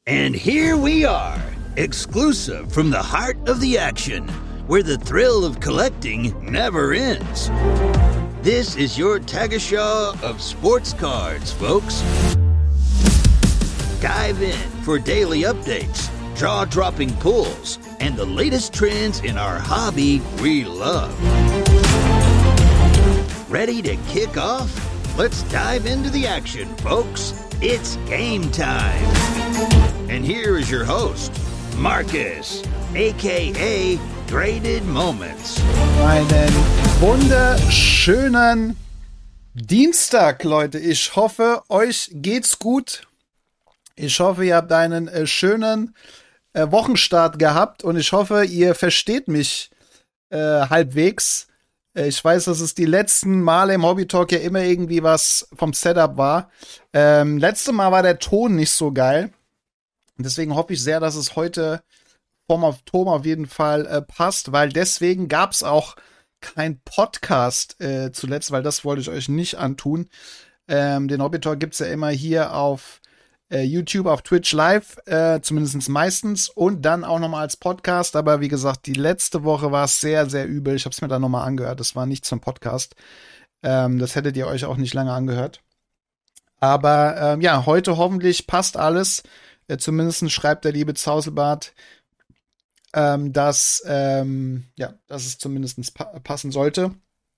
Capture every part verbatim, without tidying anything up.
And here we are, exclusive from the heart of the action, where the thrill of collecting never ends. This is your Tagesschau of sports cards, folks. Dive in for daily updates, jaw-dropping pulls, and the latest trends in our hobby we love. Ready to kick off? Let's dive into the action, folks. It's game time. And here is your host, Marcus, aka Graded Moments. Einen wunderschönen Dienstag, Leute. Ich hoffe, euch geht's gut. Ich hoffe, ihr habt einen äh, schönen äh, Wochenstart gehabt und ich hoffe, ihr versteht mich äh, halbwegs. Äh, ich weiß, dass es die letzten Male im Hobby Talk ja immer irgendwie was vom Setup war. Ähm, letztes Mal war der Ton nicht so geil. Deswegen hoffe ich sehr, dass es heute vom auf Ton auf jeden Fall äh, passt, weil deswegen gab es auch kein Podcast äh, zuletzt, weil das wollte ich euch nicht antun. Ähm, den Hobby Talk gibt es ja immer hier auf äh, YouTube, auf Twitch live, äh, zumindest meistens und dann auch nochmal als Podcast. Aber wie gesagt, die letzte Woche war es sehr, sehr übel. Ich habe es mir dann nochmal angehört. Das war nichts zum Podcast. Ähm, das hättet ihr euch auch nicht lange angehört. Aber ähm, ja, heute hoffentlich passt alles. Äh, zumindest schreibt der liebe Zauselbart, ähm, dass, ähm, ja, dass es zumindest pa- passen sollte.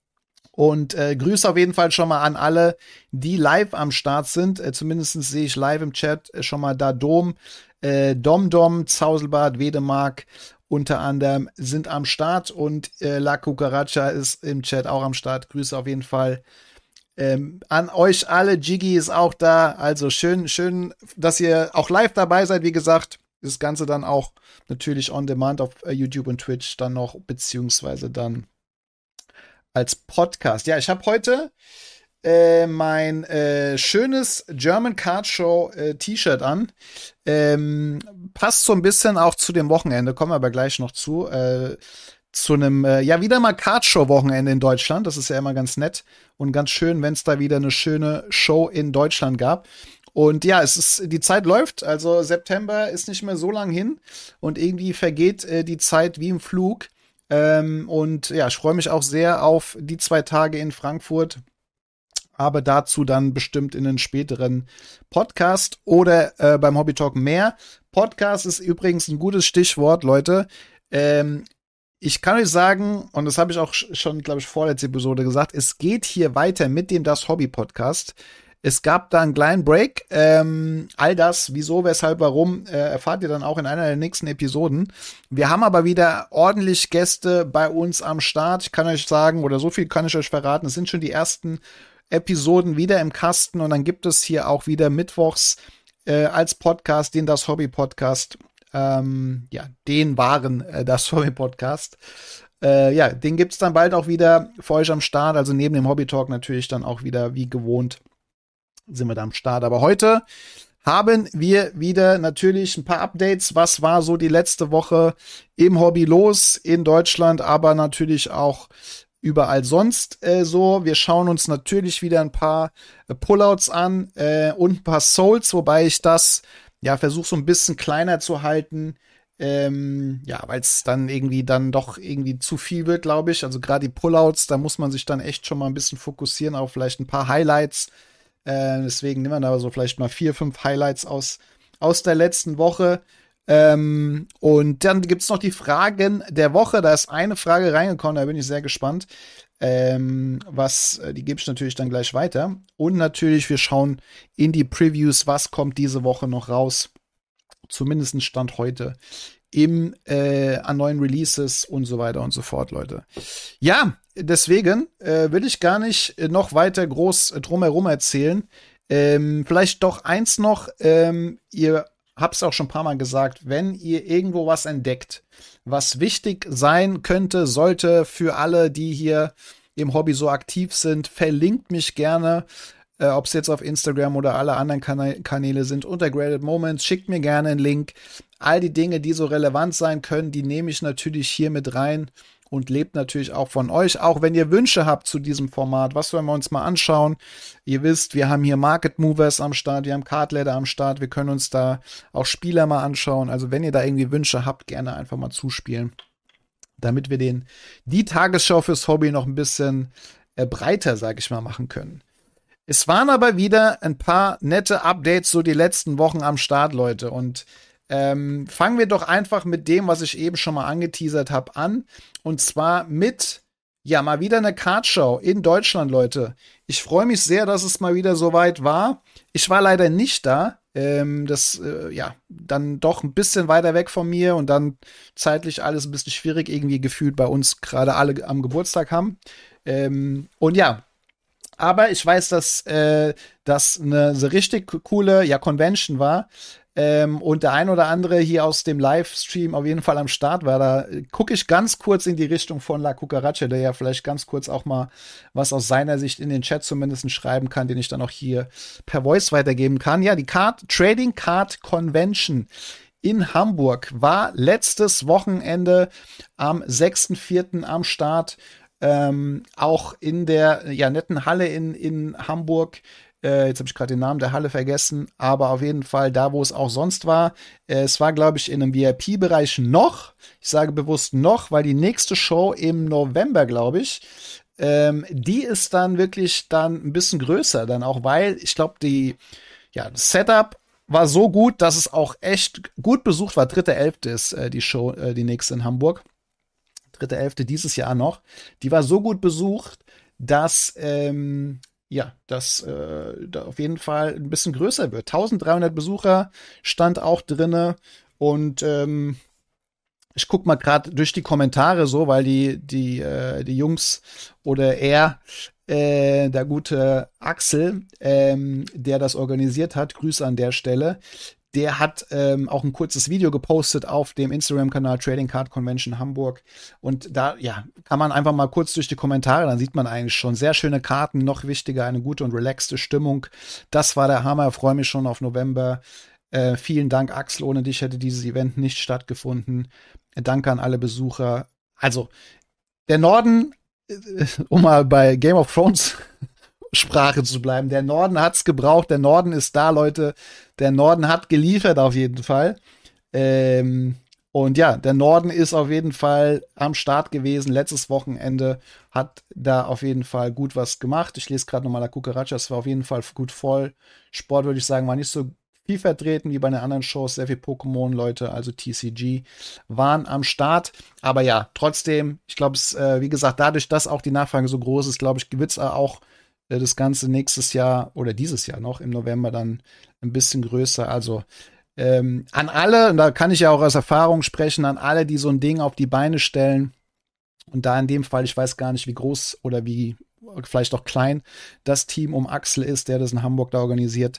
Und äh, Grüße auf jeden Fall schon mal an alle, die live am Start sind. Äh, zumindest sehe ich live im Chat äh, schon mal da Dom, äh, Domdom, Zauselbart, Wedemark unter anderem sind am Start. Und äh, La Cucaracha ist im Chat auch am Start. Grüße auf jeden Fall Ähm, an euch alle. Jiggy ist auch da. Also schön, schön, dass ihr auch live dabei seid. Wie gesagt, das Ganze dann auch natürlich on demand auf äh, YouTube und Twitch dann noch, beziehungsweise dann als Podcast. Ja, ich habe heute äh, mein äh, schönes German Card Show äh, T-Shirt an. Ähm, passt so ein bisschen auch zu dem Wochenende, kommen wir aber gleich noch zu. Äh, zu einem, äh, ja, wieder mal Cardshow-Wochenende in Deutschland. Das ist ja immer ganz nett und ganz schön, wenn es da wieder eine schöne Show in Deutschland gab. Und ja, es ist, die Zeit läuft, also September ist nicht mehr so lang hin und irgendwie vergeht äh, die Zeit wie im Flug. Ähm, und ja, ich freue mich auch sehr auf die zwei Tage in Frankfurt, aber dazu dann bestimmt in einen späteren Podcast oder äh, beim Hobby Talk mehr. Podcast ist übrigens ein gutes Stichwort, Leute. Ähm, Ich kann euch sagen, und das habe ich auch schon, glaube ich, vorletzte Episode gesagt, es geht hier weiter mit dem Das Hobby Podcast. Es gab da einen kleinen Break. Ähm, all das, wieso, weshalb, warum, äh, erfahrt ihr dann auch in einer der nächsten Episoden. Wir haben aber wieder ordentlich Gäste bei uns am Start. Ich kann euch sagen, oder so viel kann ich euch verraten, es sind schon die ersten Episoden wieder im Kasten und dann gibt es hier auch wieder mittwochs äh, als Podcast den Das Hobby Podcast. Ähm, ja, den waren äh, das Hobby-Podcast. Äh, ja, den gibt's dann bald auch wieder für euch am Start. Also neben dem Hobby-Talk natürlich dann auch wieder wie gewohnt sind wir da am Start. Aber heute haben wir wieder natürlich ein paar Updates. Was war so die letzte Woche im Hobby los in Deutschland, aber natürlich auch überall sonst äh, so. Wir schauen uns natürlich wieder ein paar äh, Pullouts an äh, und ein paar Souls, wobei ich das ja, versuch so ein bisschen kleiner zu halten, ähm, ja, weil es dann irgendwie dann doch irgendwie zu viel wird, glaube ich. Also gerade die Pullouts, da muss man sich dann echt schon mal ein bisschen fokussieren auf vielleicht ein paar Highlights. Äh, deswegen nehmen wir da so vielleicht mal vier, fünf Highlights aus, aus der letzten Woche. Ähm, und dann gibt's noch die Fragen der Woche. Da ist eine Frage reingekommen, da bin ich sehr gespannt. Ähm, was, die gebe ich natürlich dann gleich weiter. Und natürlich, wir schauen in die Previews, was kommt diese Woche noch raus. Zumindest Stand heute im, äh, an neuen Releases und so weiter und so fort, Leute. Ja, deswegen äh, will ich gar nicht noch weiter groß drumherum erzählen. Ähm, vielleicht doch eins noch, ähm, ihr hab's auch schon ein paar Mal gesagt, wenn ihr irgendwo was entdeckt, was wichtig sein könnte, sollte für alle, die hier im Hobby so aktiv sind, verlinkt mich gerne, äh, ob es jetzt auf Instagram oder alle anderen Kana- Kanäle sind, unter Graded Moments, schickt mir gerne einen Link. All die Dinge, die so relevant sein können, die nehme ich natürlich hier mit rein und lebt natürlich auch von euch. Auch wenn ihr Wünsche habt zu diesem Format, was sollen wir uns mal anschauen? Ihr wisst, wir haben hier Market Movers am Start, wir haben Card Ladder am Start, wir können uns da auch Spieler mal anschauen. Also wenn ihr da irgendwie Wünsche habt, gerne einfach mal zuspielen, damit wir den, die Tagesschau fürs Hobby noch ein bisschen äh, breiter, sag ich mal, machen können. Es waren aber wieder ein paar nette Updates so die letzten Wochen am Start, Leute. Und ähm, fangen wir doch einfach mit dem, was ich eben schon mal angeteasert habe, an. Und zwar mit, ja, mal wieder eine Cardshow in Deutschland, Leute. Ich freue mich sehr, dass es mal wieder soweit war. Ich war leider nicht da. Ähm, das, äh, ja, dann doch ein bisschen weiter weg von mir und dann zeitlich alles ein bisschen schwierig, irgendwie gefühlt bei uns gerade alle am Geburtstag haben. Ähm, und ja, aber ich weiß, dass äh, das eine so richtig coole ja, Convention war. Ähm, und der ein oder andere hier aus dem Livestream auf jeden Fall am Start war. Da gucke ich ganz kurz in die Richtung von La Cucaracha, der ja vielleicht ganz kurz auch mal was aus seiner Sicht in den Chat zumindest schreiben kann, den ich dann auch hier per Voice weitergeben kann. Ja, die Card Trading Card Convention in Hamburg war letztes Wochenende am sechsten vierten am Start. Ähm, auch in der ja, netten Halle in, in Hamburg. Äh, jetzt habe ich gerade den Namen der Halle vergessen, aber auf jeden Fall da, wo es auch sonst war. Äh, es war, glaube ich, in einem V I P-Bereich noch. Ich sage bewusst noch, weil die nächste Show im November, glaube ich, ähm, die ist dann wirklich dann ein bisschen größer, dann auch, weil ich glaube, die ja, das Setup war so gut, dass es auch echt gut besucht war. dritter elfte ist äh, die Show, äh, die nächste in Hamburg. dritter elfte dieses Jahr noch. Die war so gut besucht, dass ähm, ja, das äh, da auf jeden Fall ein bisschen größer wird. eintausenddreihundert Besucher stand auch drinne und ähm, ich guck mal gerade durch die Kommentare so, weil die die äh, die Jungs oder er äh, der gute Axel, ähm, der das organisiert hat, Grüße an der Stelle. Der hat ähm, auch ein kurzes Video gepostet auf dem Instagram-Kanal Trading Card Convention Hamburg. Und da, ja, kann man einfach mal kurz durch die Kommentare, dann sieht man eigentlich schon sehr schöne Karten, noch wichtiger, eine gute und relaxte Stimmung. Das war der Hammer, freue mich schon auf November. Äh, vielen Dank, Axel, ohne dich hätte dieses Event nicht stattgefunden. Danke an alle Besucher. Also, der Norden, äh, um mal bei Game of Thrones Sprache zu bleiben. Der Norden hat's gebraucht, der Norden ist da, Leute. Der Norden hat geliefert auf jeden Fall. Ähm, und ja, der Norden ist auf jeden Fall am Start gewesen. Letztes Wochenende hat da auf jeden Fall gut was gemacht. Ich lese gerade nochmal La Cucaracha, es war auf jeden Fall gut voll. Sport, würde ich sagen, war nicht so viel vertreten wie bei den anderen Shows. Sehr viel Pokémon-Leute, also T C G, waren am Start. Aber ja, trotzdem, ich glaube, es, äh, wie gesagt, dadurch, dass auch die Nachfrage so groß ist, glaube ich, wird es auch das Ganze nächstes Jahr oder dieses Jahr noch im November dann ein bisschen größer. Also ähm, an alle, und da kann ich ja auch aus Erfahrung sprechen, an alle, die so ein Ding auf die Beine stellen. Und da in dem Fall, ich weiß gar nicht, wie groß oder wie vielleicht auch klein das Team um Axel ist, der das in Hamburg da organisiert.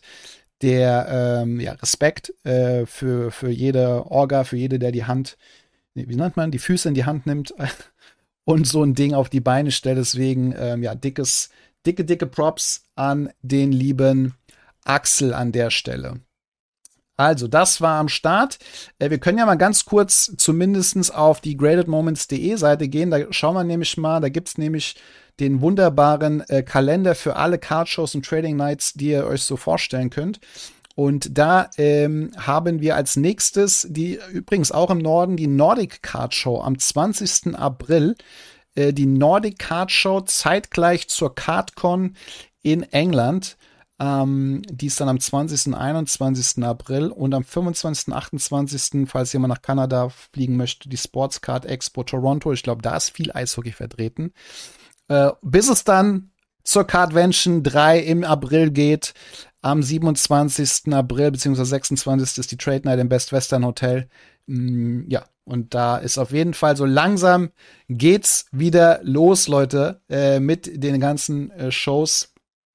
Der ähm, ja, Respekt äh, für, für jede Orga, für jede, der die Hand, wie nennt man, die Füße in die Hand nimmt und so ein Ding auf die Beine stellt. Deswegen, ähm, ja, dickes Dicke, dicke Props an den lieben Axel an der Stelle. Also, das war am Start. Äh, wir können ja mal ganz kurz zumindest auf die graded moments punkt de Seite gehen. Da schauen wir nämlich mal, da gibt's nämlich den wunderbaren äh, Kalender für alle Cardshows und Trading Nights, die ihr euch so vorstellen könnt. Und da ähm, haben wir als nächstes, die übrigens auch im Norden, die Nordic Card Show am zwanzigsten April. Die Nordic Card Show zeitgleich zur CardCon in England. Ähm, die ist dann am zwanzigsten und einundzwanzigsten April und am fünfundzwanzigsten und achtundzwanzigsten, falls jemand nach Kanada fliegen möchte, die Sports Card Expo Toronto. Ich glaube, da ist viel Eishockey vertreten. Äh, bis es dann zur Cardvention drei im April geht. Am siebenundzwanzigsten April bzw. sechsundzwanzigsten ist die Trade Night im Best Western Hotel. Mm, ja, und da ist auf jeden Fall so langsam geht's wieder los, Leute, äh, mit den ganzen äh, Shows.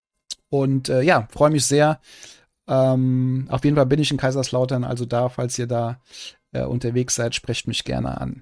Und äh, ja, freue mich sehr. Ähm, auf jeden Fall bin ich in Kaiserslautern, also da, falls ihr da äh, unterwegs seid, sprecht mich gerne an.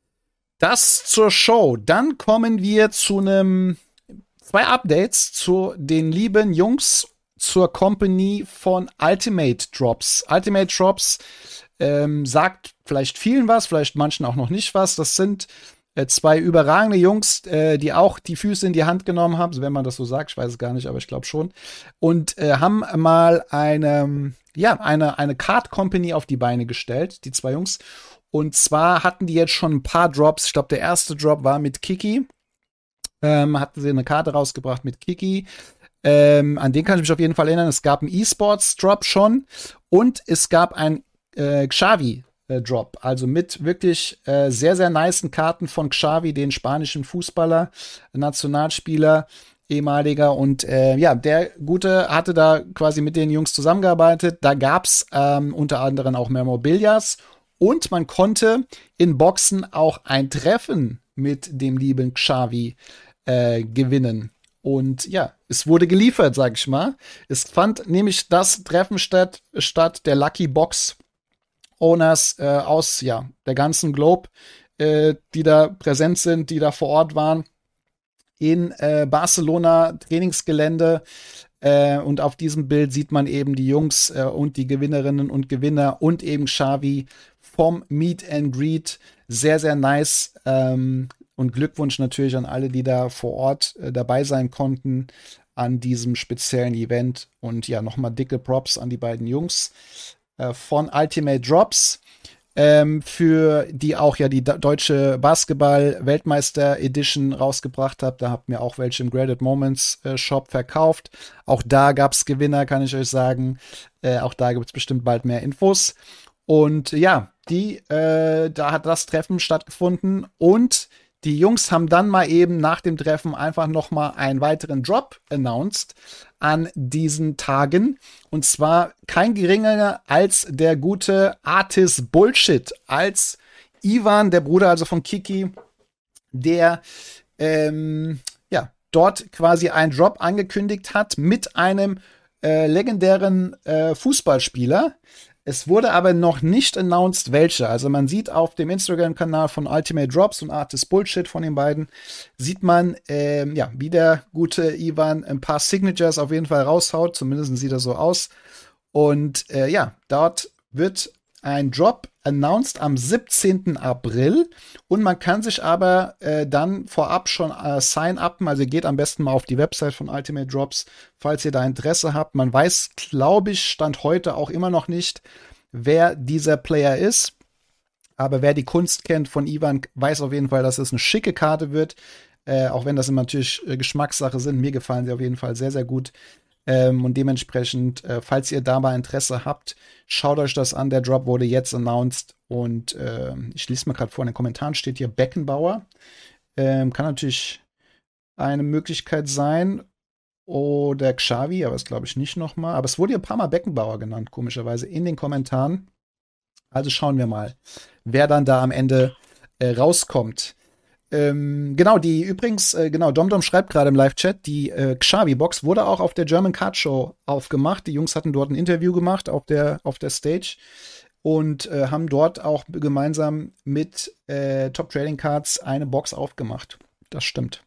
Das zur Show. Dann kommen wir zu einem zwei Updates zu den lieben Jungs zur Company von Ultimate Drops. Ultimate Drops ähm, sagt vielleicht vielen was, vielleicht manchen auch noch nicht was. Das sind Äh, zwei überragende Jungs, äh, die auch die Füße in die Hand genommen haben, so wenn man das so sagt, ich weiß es gar nicht, aber ich glaube schon. Und äh, haben mal eine, ja, eine, eine Card Company auf die Beine gestellt, die zwei Jungs. Und zwar hatten die jetzt schon ein paar Drops. Ich glaube, der erste Drop war mit Kiki. Ähm, hatten sie eine Karte rausgebracht mit Kiki. Ähm, an den kann ich mich auf jeden Fall erinnern. Es gab einen E-Sports-Drop schon und es gab ein äh, Xavi-Drop. Also mit wirklich äh, sehr, sehr nicen Karten von Xavi, den spanischen Fußballer, Nationalspieler, ehemaliger. Und äh, ja, der Gute hatte da quasi mit den Jungs zusammengearbeitet. Da gab's ähm, unter anderem auch Memorabilias. Und man konnte in Boxen auch ein Treffen mit dem lieben Xavi äh, gewinnen. Und ja, es wurde geliefert, sag ich mal. Es fand nämlich das Treffen statt, statt der Lucky Box Owners äh, aus ja, der ganzen Globe, äh, die da präsent sind, die da vor Ort waren, in äh, Barcelona Trainingsgelände. Äh, und auf diesem Bild sieht man eben die Jungs äh, und die Gewinnerinnen und Gewinner und eben Xavi vom Meet and Greet. Sehr, sehr nice. Ähm, und Glückwunsch natürlich an alle, die da vor Ort äh, dabei sein konnten an diesem speziellen Event. Und ja, nochmal dicke Props an die beiden Jungs äh, von Ultimate Drops. Ähm, für die auch ja die deutsche Basketball-Weltmeister-Edition rausgebracht habe. Da habt mir auch welche im Graded Moments äh, Shop verkauft. Auch da gab's Gewinner, kann ich euch sagen. Äh, auch da gibt's bestimmt bald mehr Infos. Und ja, die, äh, da hat das Treffen stattgefunden und die Jungs haben dann mal eben nach dem Treffen einfach noch mal einen weiteren Drop announced an diesen Tagen. Und zwar kein geringerer als der gute Artis Bullshit, als Ivan, der Bruder also von Kiki, der ähm, ja dort quasi einen Drop angekündigt hat mit einem äh, legendären äh, Fußballspieler. Es wurde aber noch nicht announced, welche. Also man sieht auf dem Instagram-Kanal von Ultimate Drops und Artist Bullshit von den beiden, sieht man, ähm, ja, wie der gute Ivan ein paar Signatures auf jeden Fall raushaut. Zumindest sieht er so aus. Und äh, ja, dort wird ein Drop announced am siebzehnten April. Und man kann sich aber äh, dann vorab schon äh, sign-upen. Also geht am besten mal auf die Website von Ultimate Drops, falls ihr da Interesse habt. Man weiß, glaube ich, Stand heute auch immer noch nicht, wer dieser Player ist. Aber wer die Kunst kennt von Ivan, weiß auf jeden Fall, dass es eine schicke Karte wird. Äh, auch wenn das immer natürlich äh, Geschmackssache sind. Mir gefallen sie auf jeden Fall sehr, sehr gut. Ähm, und dementsprechend, äh, falls ihr da mal Interesse habt, schaut euch das an. Der Drop wurde jetzt announced. Und äh, ich lese mal gerade vor, in den Kommentaren steht hier Beckenbauer. Ähm, kann natürlich eine Möglichkeit sein. Oder Xavi, aber das glaube ich nicht nochmal. Aber es wurde hier ein paar Mal Beckenbauer genannt, komischerweise, in den Kommentaren. Also schauen wir mal, wer dann da am Ende äh, rauskommt. Ähm, genau, die übrigens, äh, genau, Domdom schreibt gerade im Live-Chat, die äh, Xavi-Box wurde auch auf der German Card Show aufgemacht. Die Jungs hatten dort ein Interview gemacht auf der, auf der Stage und äh, haben dort auch gemeinsam mit äh, Top Trading Cards eine Box aufgemacht. Das stimmt.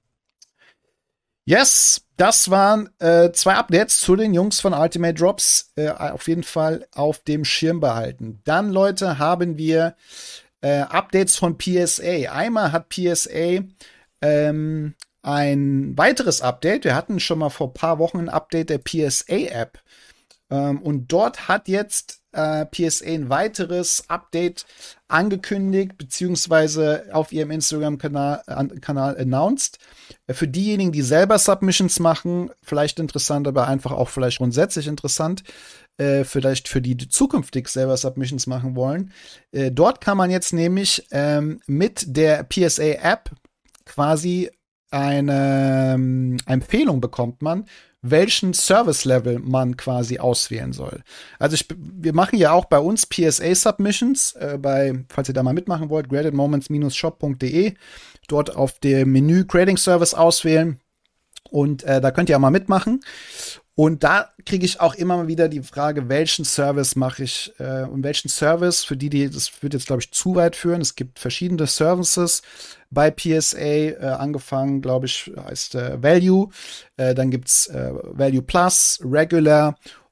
Yes, das waren äh, zwei Updates zu den Jungs von Ultimate Drops. Äh, auf jeden Fall auf dem Schirm behalten. Dann, Leute, haben wir Äh, Updates von P S A. Einmal hat P S A ähm, ein weiteres Update. Wir hatten schon mal vor ein paar Wochen ein Update der P S A-App. Ähm, und dort hat jetzt äh, P S A ein weiteres Update angekündigt, beziehungsweise auf ihrem Instagram-Kanal an, Kanal announced. Äh, für diejenigen, die selber Submissions machen, vielleicht interessant, aber einfach auch vielleicht grundsätzlich interessant. Äh, vielleicht für die, die zukünftig selber Submissions machen wollen. Äh, dort kann man jetzt nämlich ähm, mit der P S A-App quasi eine ähm, Empfehlung bekommt man, welchen Service-Level man quasi auswählen soll. Also ich, wir machen ja auch bei uns P S A-Submissions, äh, bei, falls ihr da mal mitmachen wollt, graded moments shop punkt de, dort auf dem Menü Grading Service auswählen und äh, da könnt ihr auch mal mitmachen. Und da kriege ich auch immer mal wieder die Frage, welchen Service mache ich äh, und welchen Service, für die, die, das wird jetzt, glaube ich, zu weit führen. Es gibt verschiedene Services bei P S A, äh, angefangen, glaube ich, heißt äh, Value. Äh, dann gibt's äh, Value Plus, Regular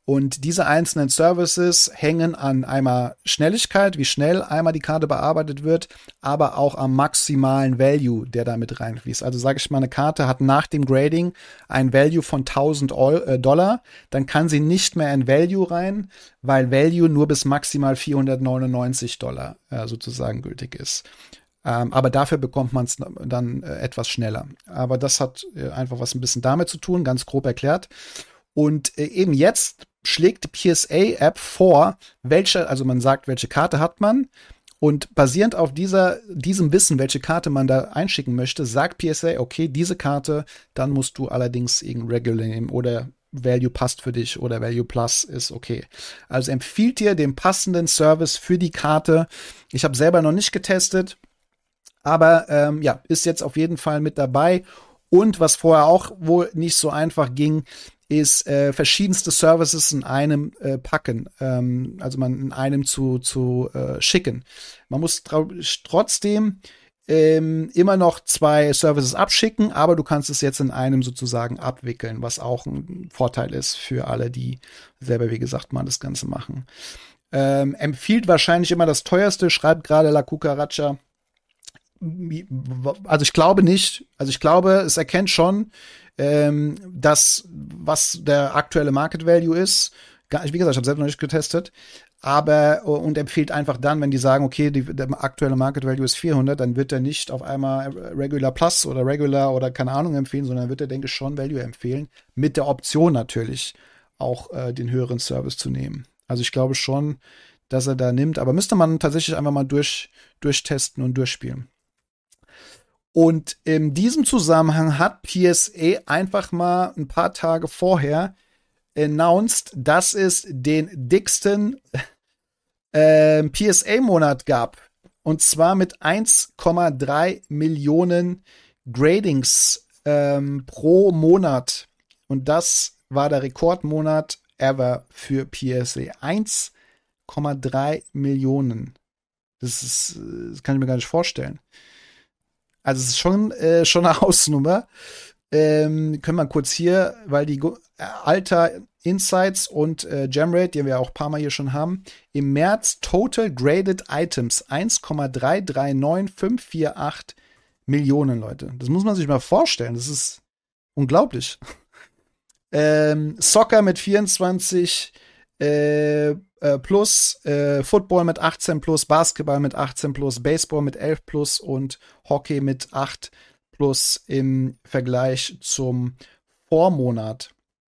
Und diese einzelnen Services hängen an einmal Schnelligkeit, wie schnell einmal die Karte bearbeitet wird, aber auch am maximalen Value, der da mit reinfließt. Also sage ich mal, eine Karte hat nach dem Grading ein Value von tausend Dollar, dann kann sie nicht mehr in Value rein, weil Value nur bis maximal vierhundertneunundneunzig Dollar äh, sozusagen gültig ist. Ähm, aber dafür bekommt man es dann äh, etwas schneller. Aber das hat äh, einfach was ein bisschen damit zu tun, ganz grob erklärt. Und äh, eben jetzt schlägt die P S A-App vor, welche, also man sagt, welche Karte hat man. Und basierend auf dieser, diesem Wissen, welche Karte man da einschicken möchte, sagt P S A, okay, diese Karte, dann musst du allerdings irgendein Regular nehmen oder Value passt für dich oder Value Plus ist okay. Also empfiehlt dir den passenden Service für die Karte. Ich habe selber noch nicht getestet, aber ähm, ja, ist jetzt auf jeden Fall mit dabei. Und was vorher auch wohl nicht so einfach ging, ist äh, verschiedenste Services in einem äh, packen, ähm, also man in einem zu, zu äh, schicken. Man muss trotzdem ähm, immer noch zwei Services abschicken, aber du kannst es jetzt in einem sozusagen abwickeln, was auch ein Vorteil ist für alle, die selber, wie gesagt, mal das Ganze machen. Ähm, empfiehlt wahrscheinlich immer das teuerste, schreibt gerade La Cucaracha. Also ich glaube nicht, also ich glaube, es erkennt schon, ähm, das, was der aktuelle Market Value ist. Wie gesagt, ich habe selbst noch nicht getestet, aber und empfiehlt einfach dann, wenn die sagen, okay, die, der aktuelle Market Value ist vierhundert, dann wird er nicht auf einmal Regular Plus oder Regular oder keine Ahnung empfehlen, sondern wird er, denke ich, schon Value empfehlen, mit der Option natürlich auch äh, den höheren Service zu nehmen. Also ich glaube schon, dass er da nimmt, aber müsste man tatsächlich einfach mal durch, durchtesten und durchspielen. Und in diesem Zusammenhang hat P S A einfach mal ein paar Tage vorher announced, dass es den dicksten äh, P S A-Monat gab. Und zwar mit eins Komma drei Millionen Gradings ähm, pro Monat. Und das war der Rekordmonat ever für P S A. eins Komma drei Millionen. Das ist, das kann ich mir gar nicht vorstellen. Also es ist schon, äh, schon eine Hausnummer. Ähm, können wir kurz hier, weil die Go- Alter Insights und äh, Gemrate, die wir auch ein paar Mal hier schon haben, im März Total Graded Items eins Komma drei drei neun fünf vier acht Millionen, Leute. Das muss man sich mal vorstellen. Das ist unglaublich. ähm, Soccer mit vierundzwanzig äh, äh, plus, äh, Football mit achtzehn plus, Basketball mit achtzehn plus, Baseball mit elf plus und Hockey mit acht plus im Vergleich zum Vormonat.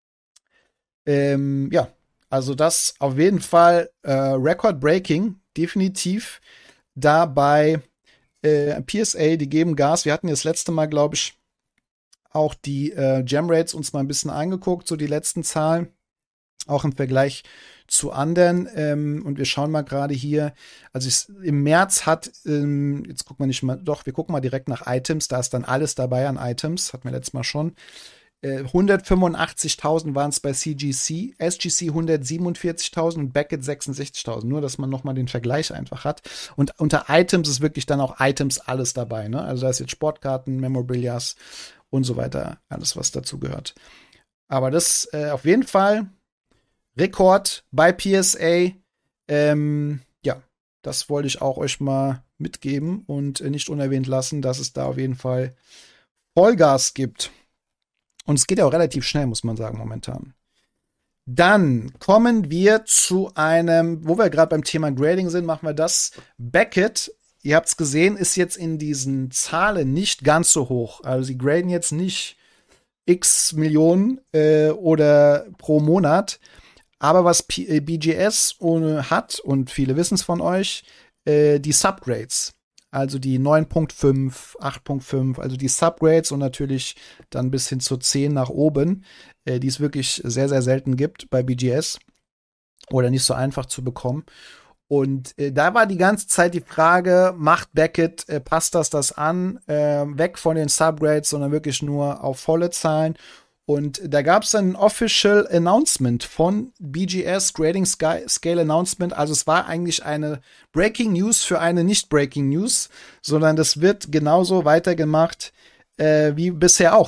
Ähm, ja, also das auf jeden Fall äh, Record-Breaking, definitiv. Da bei äh, P S A, die geben Gas. Wir hatten ja das letzte Mal, glaube ich, auch die äh, Gemrates uns mal ein bisschen angeguckt, so die letzten Zahlen. Auch im Vergleich zu anderen. Ähm, und wir schauen mal gerade hier. Also ich, im März hat, ähm, jetzt gucken wir nicht mal, doch, wir gucken mal direkt nach Items. Da ist dann alles dabei an Items. Hatten wir letztes Mal schon. Äh, hundertfünfundachtzigtausend waren es bei C G C, S G C hundertsiebenundvierzigtausend und Beckett sechsundsechzigtausend. Nur, dass man nochmal den Vergleich einfach hat. Und unter Items ist wirklich dann auch Items alles dabei. Ne? Also da ist jetzt Sportkarten, Memorabilias und so weiter. Alles, was dazu gehört. Aber das äh, auf jeden Fall Rekord bei P S A. Ähm, ja, das wollte ich auch euch mal mitgeben und äh, nicht unerwähnt lassen, dass es da auf jeden Fall Vollgas gibt. Und es geht ja auch relativ schnell, muss man sagen, momentan. Dann kommen wir zu einem, wo wir gerade beim Thema Grading sind, machen wir das. Beckett, ihr habt es gesehen, ist jetzt in diesen Zahlen nicht ganz so hoch. Also sie graden jetzt nicht x Millionen äh, oder pro Monat. Aber was P- B G S hat, und viele wissen es von euch, äh, die Subgrades. Also die neun Punkt fünf, acht Punkt fünf, also die Subgrades und natürlich dann bis hin zu zehn nach oben, äh, die es wirklich sehr, sehr selten gibt bei B G S oder nicht so einfach zu bekommen. Und äh, da war die ganze Zeit die Frage, macht Beckett, äh, passt das das an, äh, weg von den Subgrades, sondern wirklich nur auf volle Zahlen. Und da gab es ein Official Announcement von B G S, Grading Scale Announcement. Also es war eigentlich eine Breaking News für eine Nicht-Breaking News, sondern das wird genauso weitergemacht äh, wie bisher auch.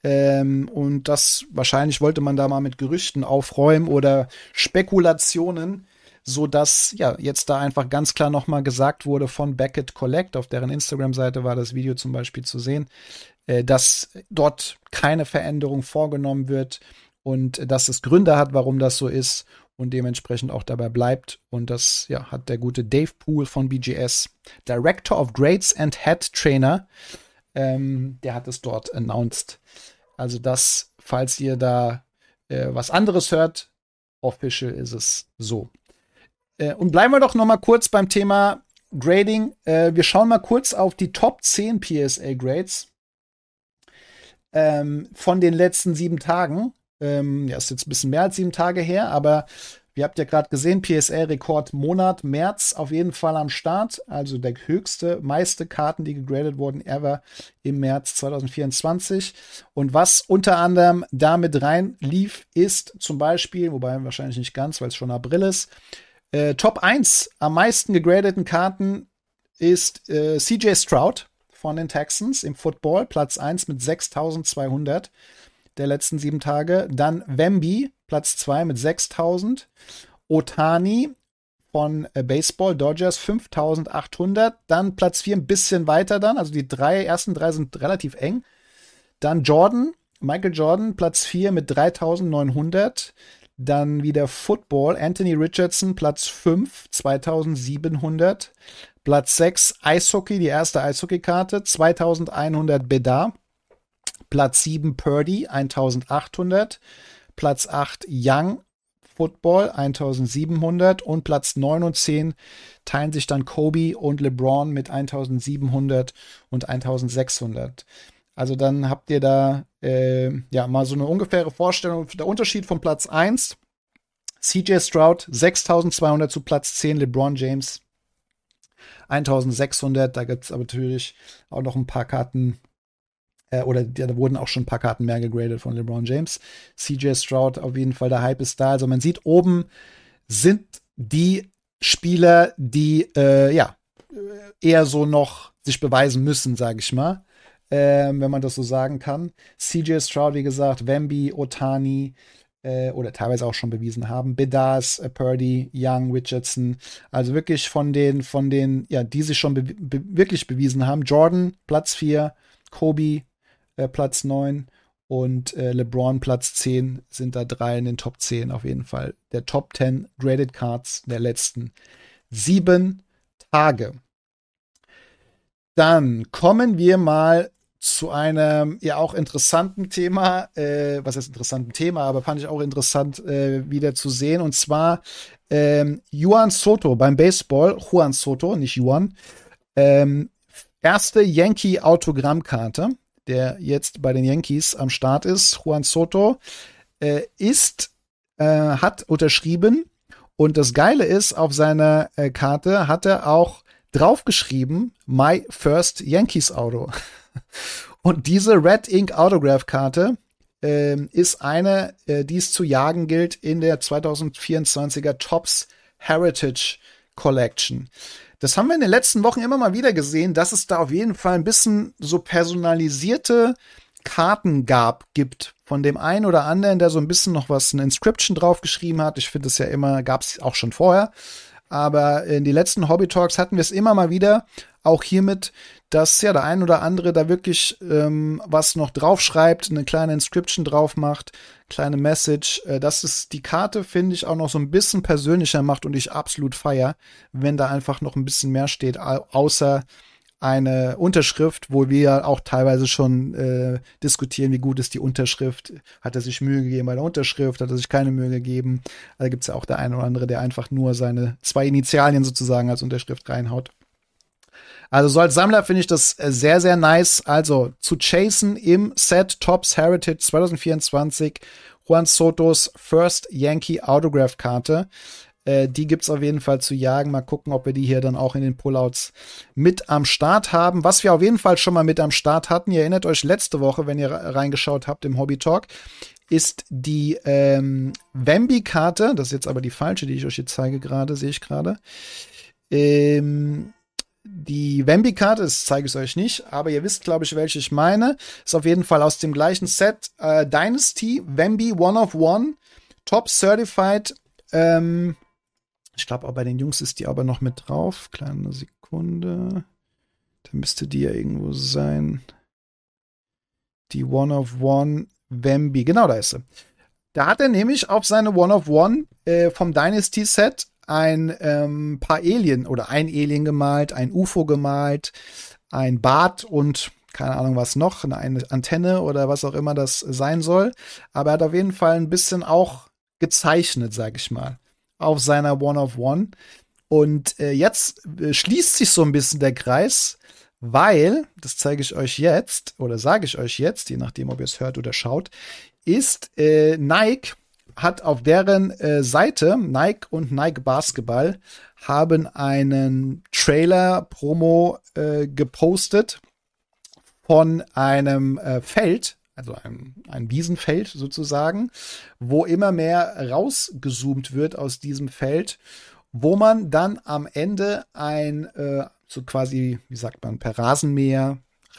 Ähm, und das wahrscheinlich wollte man da mal mit Gerüchten aufräumen oder Spekulationen, so dass ja jetzt da einfach ganz klar nochmal gesagt wurde von Beckett Collect, auf deren Instagram-Seite war das Video zum Beispiel zu sehen, äh, dass dort keine Veränderung vorgenommen wird und äh, dass es Gründe hat, warum das so ist und dementsprechend auch dabei bleibt. Und das ja, hat der gute Dave Poole von B G S, Director of Grades and Head Trainer, ähm, der hat es dort announced. Also das, falls ihr da äh, was anderes hört, official ist es so. Äh, und bleiben wir doch noch mal kurz beim Thema Grading. Äh, wir schauen mal kurz auf die Top zehn P S A-Grades ähm, von den letzten sieben Tagen. Ähm, ja, ist jetzt ein bisschen mehr als sieben Tage her, aber ihr habt ja gerade gesehen, P S A-Rekord Monat März auf jeden Fall am Start. Also der höchste, meiste Karten, die gegradet wurden ever im März zwanzig vierundzwanzig. Und was unter anderem damit rein lief, ist zum Beispiel, wobei wahrscheinlich nicht ganz, weil es schon April ist, Äh, Top eins am meisten gegradeten Karten ist äh, C J Stroud von den Texans im Football, Platz eins mit sechstausendzweihundert der letzten sieben Tage. Dann Wemby, Platz zwei mit sechstausend. Ohtani von äh, Baseball, Dodgers, fünftausendachthundert. Dann Platz vier ein bisschen weiter dann, also die drei, ersten drei sind relativ eng. Dann Jordan, Michael Jordan, Platz vier mit dreitausendneunhundert. Dann wieder Football, Anthony Richardson, Platz fünf, zweitausendsiebenhundert. Platz sechs, Eishockey, die erste Eishockey-Karte, zweitausendeinhundert Bedard. Platz sieben, Purdy, eintausendachthundert. Platz acht, Young, Football, eintausendsiebenhundert. Und Platz neun und zehn teilen sich dann Kobe und LeBron mit eintausendsiebenhundert und eintausendsechshundert. Also dann habt ihr da äh, ja mal so eine ungefähre Vorstellung. Der Unterschied von Platz eins, C J Stroud, sechstausendzweihundert zu Platz zehn, LeBron James, eintausendsechshundert. Da gibt es aber natürlich auch noch ein paar Karten, äh, oder ja, da wurden auch schon ein paar Karten mehr gegradet von LeBron James. C J Stroud, auf jeden Fall, der Hype ist da. Also man sieht, oben sind die Spieler, die äh, ja eher so noch sich beweisen müssen, sage ich mal. Ähm, wenn man das so sagen kann. C J Stroud, wie gesagt, Wemby, Ohtani äh, oder teilweise auch schon bewiesen haben. Bedard, äh, Purdy, Young, Richardson. Also wirklich von den, von den, ja, die sich schon be be wirklich bewiesen haben. Jordan, Platz vier, Kobe, äh, Platz neun und äh, LeBron, Platz zehn, sind da drei in den Top zehn auf jeden Fall. Der Top zehn Graded Cards der letzten sieben Tage. Dann kommen wir mal zu einem ja auch interessanten Thema, äh, was heißt interessanten Thema, aber fand ich auch interessant äh, wieder zu sehen, und zwar ähm, Juan Soto beim Baseball, Juan Soto, nicht Juan, ähm, erste Yankee-Autogrammkarte, der jetzt bei den Yankees am Start ist. Juan Soto äh, ist, äh, hat unterschrieben, und das Geile ist, auf seiner äh, Karte hat er auch draufgeschrieben, My First Yankees Auto. Und diese Red Ink Autograph Karte äh, ist eine, äh, die es zu jagen gilt in der zwanzig vierundzwanziger Topps Heritage Collection. Das haben wir in den letzten Wochen immer mal wieder gesehen, dass es da auf jeden Fall ein bisschen so personalisierte Karten gab, gibt von dem einen oder anderen, der so ein bisschen noch was, eine Inscription draufgeschrieben hat. Ich finde es ja immer, gab es auch schon vorher. Aber in die letzten Hobby Talks hatten wir es immer mal wieder, auch hiermit, dass ja der ein oder andere da wirklich ähm, was noch draufschreibt, eine kleine Inscription drauf macht, kleine Message. Äh, dass es die Karte, finde ich, auch noch so ein bisschen persönlicher macht und ich absolut feier, wenn da einfach noch ein bisschen mehr steht, außer eine Unterschrift, wo wir ja auch teilweise schon äh, diskutieren, wie gut ist die Unterschrift. Hat er sich Mühe gegeben bei der Unterschrift? Hat er sich keine Mühe gegeben? Da gibt es ja auch der eine oder andere, der einfach nur seine zwei Initialien sozusagen als Unterschrift reinhaut. Also so als Sammler finde ich das sehr, sehr nice. Also zu chasen im Set Topps Heritage zwanzig vierundzwanzig Juan Sotos First Yankee Autograph Karte. Äh, die gibt's auf jeden Fall zu jagen. Mal gucken, ob wir die hier dann auch in den Pullouts mit am Start haben. Was wir auf jeden Fall schon mal mit am Start hatten, ihr erinnert euch letzte Woche, wenn ihr reingeschaut habt im Hobby Talk, ist die ähm, Wemby-Karte. Das ist jetzt aber die falsche, die ich euch hier zeige gerade, sehe ich gerade. Ähm, die Wemby-Karte, das zeige ich euch nicht, aber ihr wisst, glaube ich, welche ich meine. Ist auf jeden Fall aus dem gleichen Set. Äh, Dynasty, Wemby, One of One, Top Certified. Ähm, ich glaube, auch bei den Jungs ist die aber noch mit drauf. Kleine Sekunde. Da müsste die ja irgendwo sein. Die One of One Wemby. Genau, da ist sie. Da hat er nämlich auf seine One of One äh, vom Dynasty-Set ein ähm, paar Alien oder ein Alien gemalt, ein U F O gemalt, ein Bart und keine Ahnung was noch, eine Antenne oder was auch immer das sein soll. Aber er hat auf jeden Fall ein bisschen auch gezeichnet, sag ich mal, auf seiner One of One. Und äh, jetzt äh, schließt sich so ein bisschen der Kreis, weil, das zeige ich euch jetzt oder sage ich euch jetzt, je nachdem, ob ihr es hört oder schaut, ist äh, Nike hat auf deren äh, Seite, Nike und Nike Basketball, haben einen Trailer-Promo äh, gepostet von einem äh, Feld, also ein, ein Wiesenfeld sozusagen, wo immer mehr rausgezoomt wird aus diesem Feld, wo man dann am Ende ein, äh, so quasi, wie sagt man, per Rasenmäher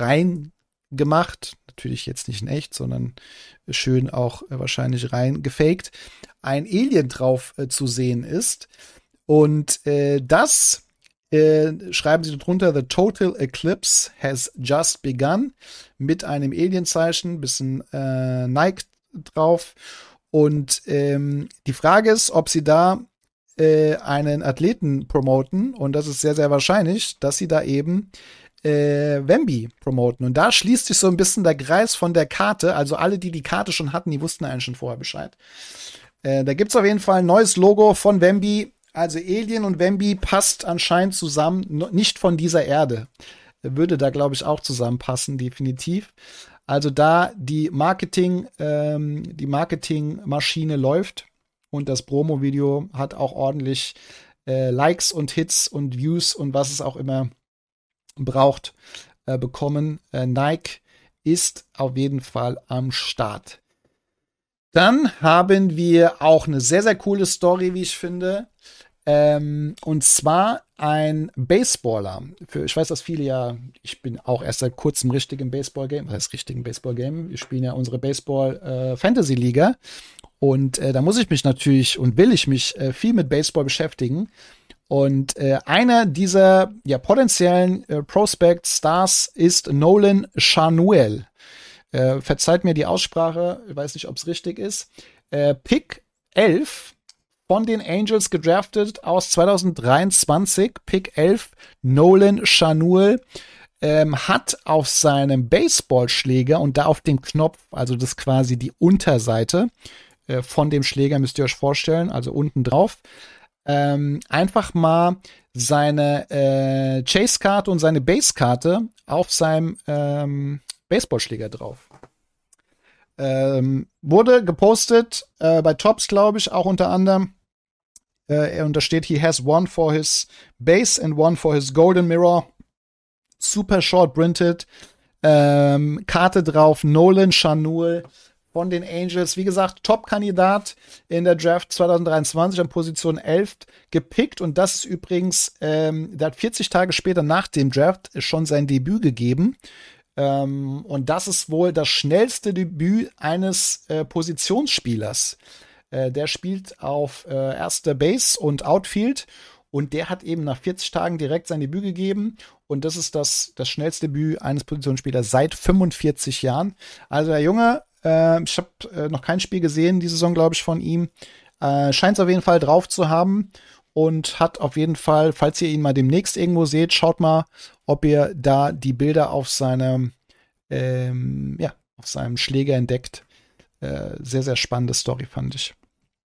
reingemacht, natürlich jetzt nicht in echt, sondern schön auch äh, wahrscheinlich rein gefaked, ein Alien drauf äh, zu sehen ist. Und äh, das äh, schreiben sie drunter, The Total Eclipse has just begun, mit einem Alien-Zeichen, bisschen äh, Nike drauf. Und ähm, die Frage ist, ob sie da äh, einen Athleten promoten. Und das ist sehr, sehr wahrscheinlich, dass sie da eben Äh, Wemby promoten. Und da schließt sich so ein bisschen der Kreis von der Karte. Also alle, die die Karte schon hatten, die wussten eigentlich schon vorher Bescheid. Äh, da gibt's auf jeden Fall ein neues Logo von Wemby. Also Alien und Wemby passt anscheinend zusammen, no, nicht von dieser Erde. Würde da, glaube ich, auch zusammenpassen, definitiv. Also da die Marketing, ähm, die Marketingmaschine läuft und das Promo-Video hat auch ordentlich äh, Likes und Hits und Views und was es auch immer braucht, äh, bekommen. Äh, Nike ist auf jeden Fall am Start. Dann haben wir auch eine sehr, sehr coole Story, wie ich finde. Ähm, und zwar ein Baseballer. Für, ich weiß, dass viele ja, ich bin auch erst seit kurzem richtig im Baseball-Game. Was heißt richtig im Baseball-Game? Wir spielen ja unsere Baseball-Fantasy-Liga. Und äh, da muss ich mich natürlich und will ich mich äh, viel mit Baseball beschäftigen. Und äh, einer dieser ja, potenziellen äh, Prospect-Stars ist Nolan Schanuel. Äh, verzeiht mir die Aussprache, ich weiß nicht, ob es richtig ist. Äh, Pick elf von den Angels gedraftet aus zwanzig dreiundzwanzig. Pick elf, Nolan Schanuel, ähm, hat auf seinem Baseballschläger und da auf dem Knopf, also das ist quasi die Unterseite äh, von dem Schläger, müsst ihr euch vorstellen, also unten drauf, Ähm, einfach mal seine äh, Chase-Karte und seine Base-Karte auf seinem ähm, Baseballschläger drauf. Ähm, wurde gepostet äh, bei Topps, glaube ich, auch unter anderem. Äh, und da steht, he has one for his base and one for his golden mirror. Super short printed. Ähm, Karte drauf, Nolan Schanuel von den Angels. Wie gesagt, Top-Kandidat in der Draft zwanzig dreiundzwanzig an Position elf gepickt. Und das ist übrigens, ähm, der hat vierzig Tage später nach dem Draft schon sein Debüt gegeben. Ähm, und das ist wohl das schnellste Debüt eines äh, Positionsspielers. Äh, der spielt auf äh, erster Base und Outfield. Und der hat eben nach vierzig Tagen direkt sein Debüt gegeben. Und das ist das, das schnellste Debüt eines Positionsspielers seit fünfundvierzig Jahren. Also der Junge, Äh, ich habe äh, noch kein Spiel gesehen, die Saison, glaube ich, von ihm. Äh, Scheint es auf jeden Fall drauf zu haben und hat auf jeden Fall, falls ihr ihn mal demnächst irgendwo seht, schaut mal, ob ihr da die Bilder auf seinem, ähm, ja, auf seinem Schläger entdeckt. Äh, sehr, sehr spannende Story, fand ich.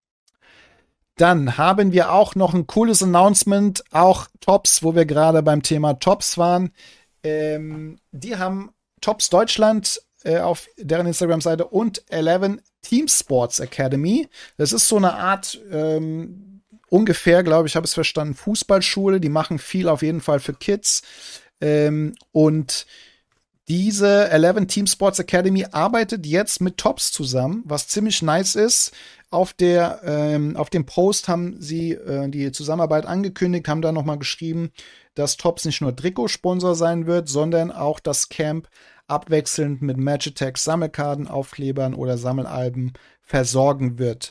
Dann haben wir auch noch ein cooles Announcement, auch Topps, wo wir gerade beim Thema Topps waren. Ähm, die haben Topps Deutschland auf deren Instagram-Seite und elf Team Sports Academy. Das ist so eine Art, ähm, ungefähr, glaube ich, habe es verstanden, Fußballschule. Die machen viel auf jeden Fall für Kids. Ähm, und diese elf Team Sports Academy arbeitet jetzt mit Topps zusammen, was ziemlich nice ist. auf der, ähm, auf dem Post haben sie äh, die Zusammenarbeit angekündigt, haben da nochmal geschrieben, dass Topps nicht nur Trikotsponsor sein wird, sondern auch das Camp abwechselnd mit Magitech Sammelkarten, Aufklebern oder Sammelalben versorgen wird.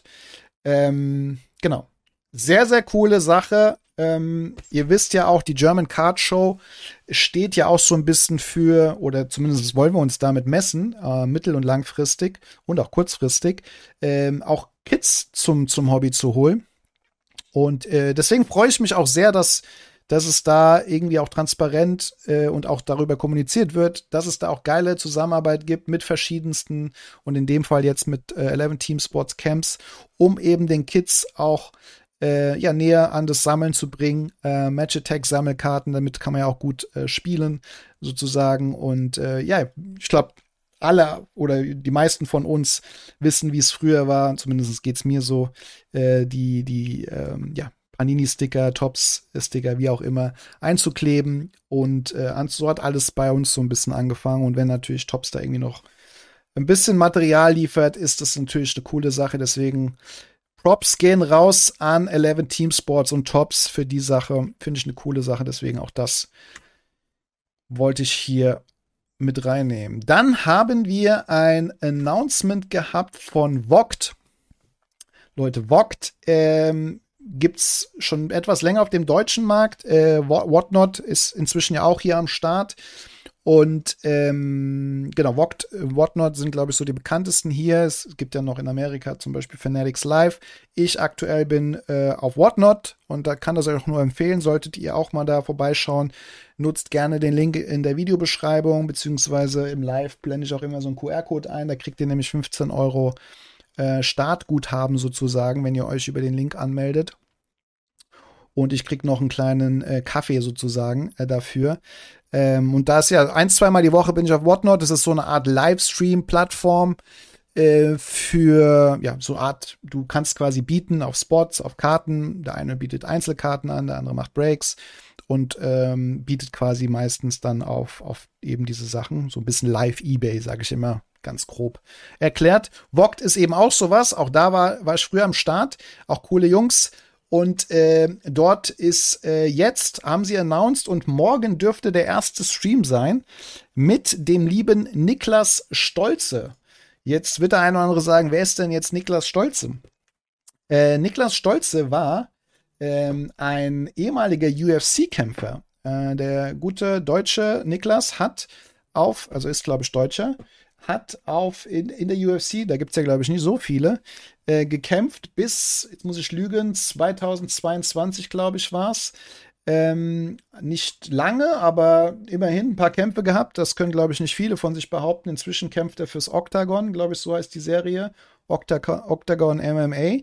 Ähm, genau. Sehr, sehr coole Sache. Ähm, ihr wisst ja auch, die German Card Show steht ja auch so ein bisschen für, oder zumindest wollen wir uns damit messen, äh, mittel- und langfristig und auch kurzfristig, ähm, auch Kids zum, zum Hobby zu holen. Und äh, deswegen freue ich mich auch sehr, dass, dass es da irgendwie auch transparent äh, und auch darüber kommuniziert wird, dass es da auch geile Zusammenarbeit gibt mit verschiedensten und in dem Fall jetzt mit äh, elf Team Sports Camps, um eben den Kids auch Äh, ja, näher an das Sammeln zu bringen. Äh, Match-Attack-Sammelkarten, damit kann man ja auch gut äh, spielen, sozusagen. Und äh, ja, ich glaube, alle oder die meisten von uns wissen, wie es früher war. Zumindest geht es mir so. Äh, die, die, ähm, ja, Panini-Sticker, Tops-Sticker, wie auch immer, einzukleben. Und äh, so hat alles bei uns so ein bisschen angefangen. Und wenn natürlich Tops da irgendwie noch ein bisschen Material liefert, ist das natürlich eine coole Sache. Deswegen Props gehen raus an elf Team Sports und Tops für die Sache. Finde ich eine coole Sache, deswegen auch das wollte ich hier mit reinnehmen. Dann haben wir ein Announcement gehabt von Vogt. Leute, Vogt ähm, gibt's schon etwas länger auf dem deutschen Markt. Äh, Whatnot ist inzwischen ja auch hier am Start. Und ähm, genau, Vogt, Whatnot sind, glaube ich, so die bekanntesten hier. Es gibt ja noch in Amerika zum Beispiel Fanatics Live. Ich aktuell bin äh, auf Whatnot und da kann das euch auch nur empfehlen. Solltet ihr auch mal da vorbeischauen, nutzt gerne den Link in der Videobeschreibung, beziehungsweise im Live blende ich auch immer so einen Q R-Code ein. Da kriegt ihr nämlich fünfzehn Euro äh, Startguthaben sozusagen, wenn ihr euch über den Link anmeldet. Und ich krieg noch einen kleinen äh, Kaffee sozusagen äh, dafür. Ähm, und da ist ja ein, zweimal die Woche bin ich auf Whatnot. Das ist so eine Art Livestream-Plattform äh, für, ja, so eine Art, du kannst quasi bieten auf Spots, auf Karten. Der eine bietet Einzelkarten an, der andere macht Breaks und ähm, bietet quasi meistens dann auf, auf eben diese Sachen. So ein bisschen Live-Ebay, sage ich immer ganz grob erklärt. Vogt ist eben auch sowas. Auch da war, war ich früher am Start. Auch coole Jungs. Und äh, dort ist äh, jetzt, haben sie announced, und morgen dürfte der erste Stream sein mit dem lieben Niklas Stolze. Jetzt wird der eine oder andere sagen, wer ist denn jetzt Niklas Stolze? Äh, Niklas Stolze war ähm, ein ehemaliger U F C-Kämpfer. Äh, der gute deutsche Niklas hat auf, also ist, glaube ich, Deutscher, hat auf in, in der U F C, da gibt es ja, glaube ich, nicht so viele, äh, gekämpft bis, jetzt muss ich lügen, zweitausendzweiundzwanzig, glaube ich, war es. Ähm, nicht lange, aber immerhin ein paar Kämpfe gehabt. Das können, glaube ich, nicht viele von sich behaupten. Inzwischen kämpft er fürs Octagon, glaube ich, so heißt die Serie. Octagon, Octagon M M A.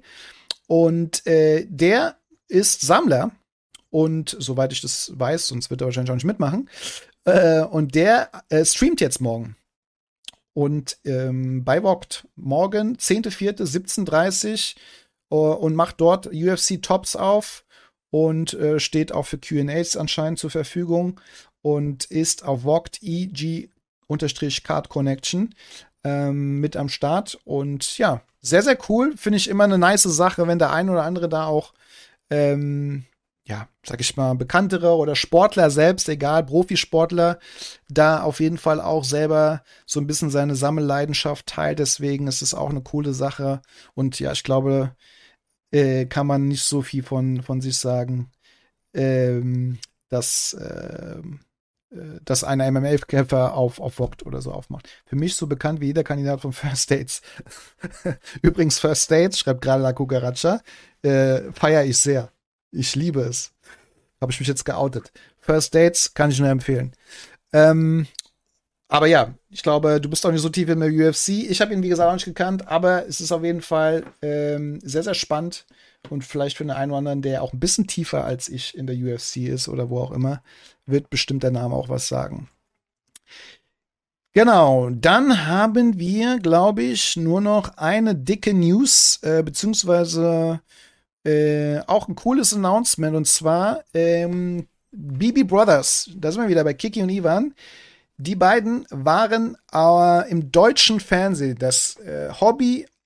Und äh, der ist Sammler. Und soweit ich das weiß, sonst wird er wahrscheinlich auch nicht mitmachen. Äh, und der äh, streamt jetzt morgen. Und ähm, bei Vogt morgen, zehnter vierter siebzehn Uhr dreißig uh, und macht dort U F C Tops auf und äh, steht auch für Q and A's anscheinend zur Verfügung und ist auf Vogt E G-Card Connection ähm, mit am Start. Und ja, sehr, sehr cool. Finde ich immer eine nice Sache, wenn der ein oder andere da auch ähm, ja, sag ich mal, bekanntere oder Sportler selbst, egal, Profisportler, da auf jeden Fall auch selber so ein bisschen seine Sammelleidenschaft teilt. Deswegen ist es auch eine coole Sache. Und ja, ich glaube, äh, kann man nicht so viel von, von sich sagen, ähm, dass, äh, dass ein M M A-Kämpfer auf, auf Vogt oder so aufmacht. Für mich so bekannt wie jeder Kandidat von First Dates. Übrigens, First Dates, schreibt gerade La Cucaracha, äh, feiere ich sehr. Ich liebe es. Habe ich mich jetzt geoutet. First Dates kann ich nur empfehlen. Ähm, aber ja, ich glaube, du bist auch nicht so tief in der U F C. Ich habe ihn, wie gesagt, auch nicht gekannt, aber es ist auf jeden Fall ähm, sehr, sehr spannend. Und vielleicht für den einen oder anderen, der auch ein bisschen tiefer als ich in der U F C ist oder wo auch immer, wird bestimmt der Name auch was sagen. Genau, dann haben wir, glaube ich, nur noch eine dicke News, äh, beziehungsweise Äh, auch ein cooles Announcement, und zwar ähm, B B Brothers, da sind wir wieder bei Kiki und Ivan. Die beiden waren äh, im deutschen Fernsehen. Das äh, Hobby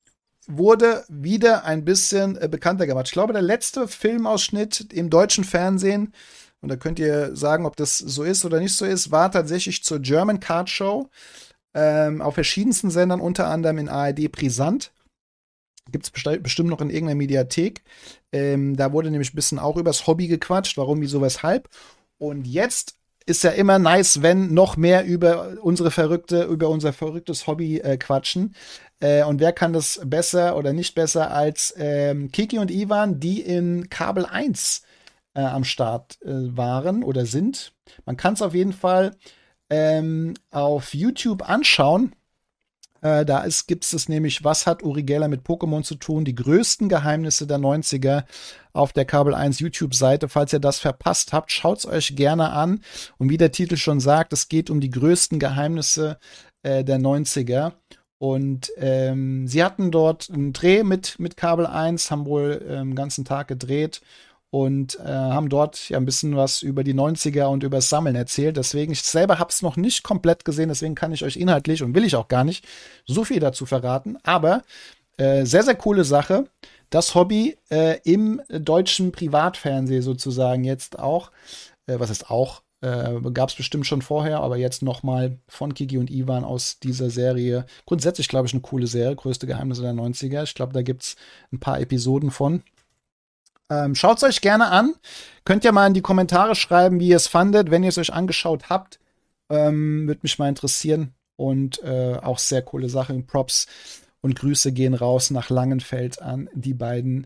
wurde wieder ein bisschen äh, bekannter gemacht. Ich glaube, der letzte Filmausschnitt im deutschen Fernsehen, und da könnt ihr sagen, ob das so ist oder nicht so ist, war tatsächlich zur German Card Show ähm, auf verschiedensten Sendern, unter anderem in A R D Brisant. Gibt es besti- bestimmt noch in irgendeiner Mediathek. Ähm, da wurde nämlich ein bisschen auch übers Hobby gequatscht, warum, wieso, weshalb. Und jetzt ist ja immer nice, wenn noch mehr über unsere verrückte, über unser verrücktes Hobby äh, quatschen. Äh, und wer kann das besser oder nicht besser als ähm, Kiki und Ivan, die in Kabel eins äh, am Start äh, waren oder sind. Man kann es auf jeden Fall ähm, auf YouTube anschauen. Äh, da gibt es nämlich, was hat Uri Geller mit Pokémon zu tun? Die größten Geheimnisse der neunziger auf der Kabel eins YouTube-Seite. Falls ihr das verpasst habt, schaut es euch gerne an. Und wie der Titel schon sagt, es geht um die größten Geheimnisse äh, der neunziger. Und ähm, sie hatten dort einen Dreh mit, mit Kabel eins, haben wohl äh, den ganzen Tag gedreht und äh, haben dort ja ein bisschen was über die neunziger und über das Sammeln erzählt. Deswegen, ich selber habe es noch nicht komplett gesehen, deswegen kann ich euch inhaltlich und will ich auch gar nicht so viel dazu verraten. Aber äh, sehr, sehr coole Sache. Das Hobby äh, im deutschen Privatfernsehen sozusagen jetzt auch, äh, was ist auch, äh, gab es bestimmt schon vorher, aber jetzt nochmal von Kiki und Ivan aus dieser Serie. Grundsätzlich, glaube ich, eine coole Serie, größte Geheimnisse der neunziger. Ich glaube, da gibt es ein paar Episoden von. Ähm, Schaut es euch gerne an. Könnt ihr mal in die Kommentare schreiben, wie ihr es fandet, wenn ihr es euch angeschaut habt. Ähm, Würde mich mal interessieren. Und äh, auch sehr coole Sache. Props und Grüße gehen raus nach Langenfeld an die beiden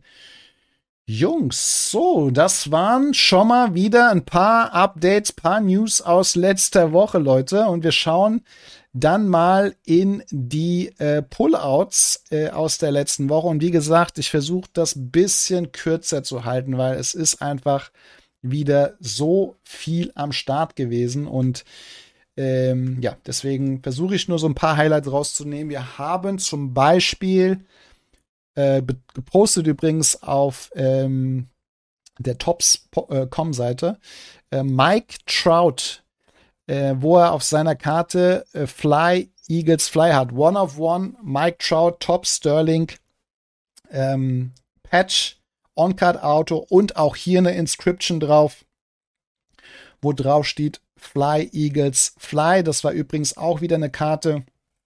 Jungs. So, das waren schon mal wieder ein paar Updates, paar News aus letzter Woche, Leute. Und wir schauen dann mal in die äh, Pullouts äh, aus der letzten Woche. Und wie gesagt, ich versuche das ein bisschen kürzer zu halten, weil es ist einfach wieder so viel am Start gewesen. Und ähm, ja, deswegen versuche ich nur so ein paar Highlights rauszunehmen. Wir haben zum Beispiel äh, gepostet übrigens auf ähm, der Tops Punkt com-Seite äh, Mike Trout, Äh, wo er auf seiner Karte äh, Fly, Eagles Fly hat. One of One, Mike Trout, Top Sterling, ähm, Patch, On-Card-Auto und auch hier eine Inscription drauf, wo drauf steht Fly, Eagles Fly. Das war übrigens auch wieder eine Karte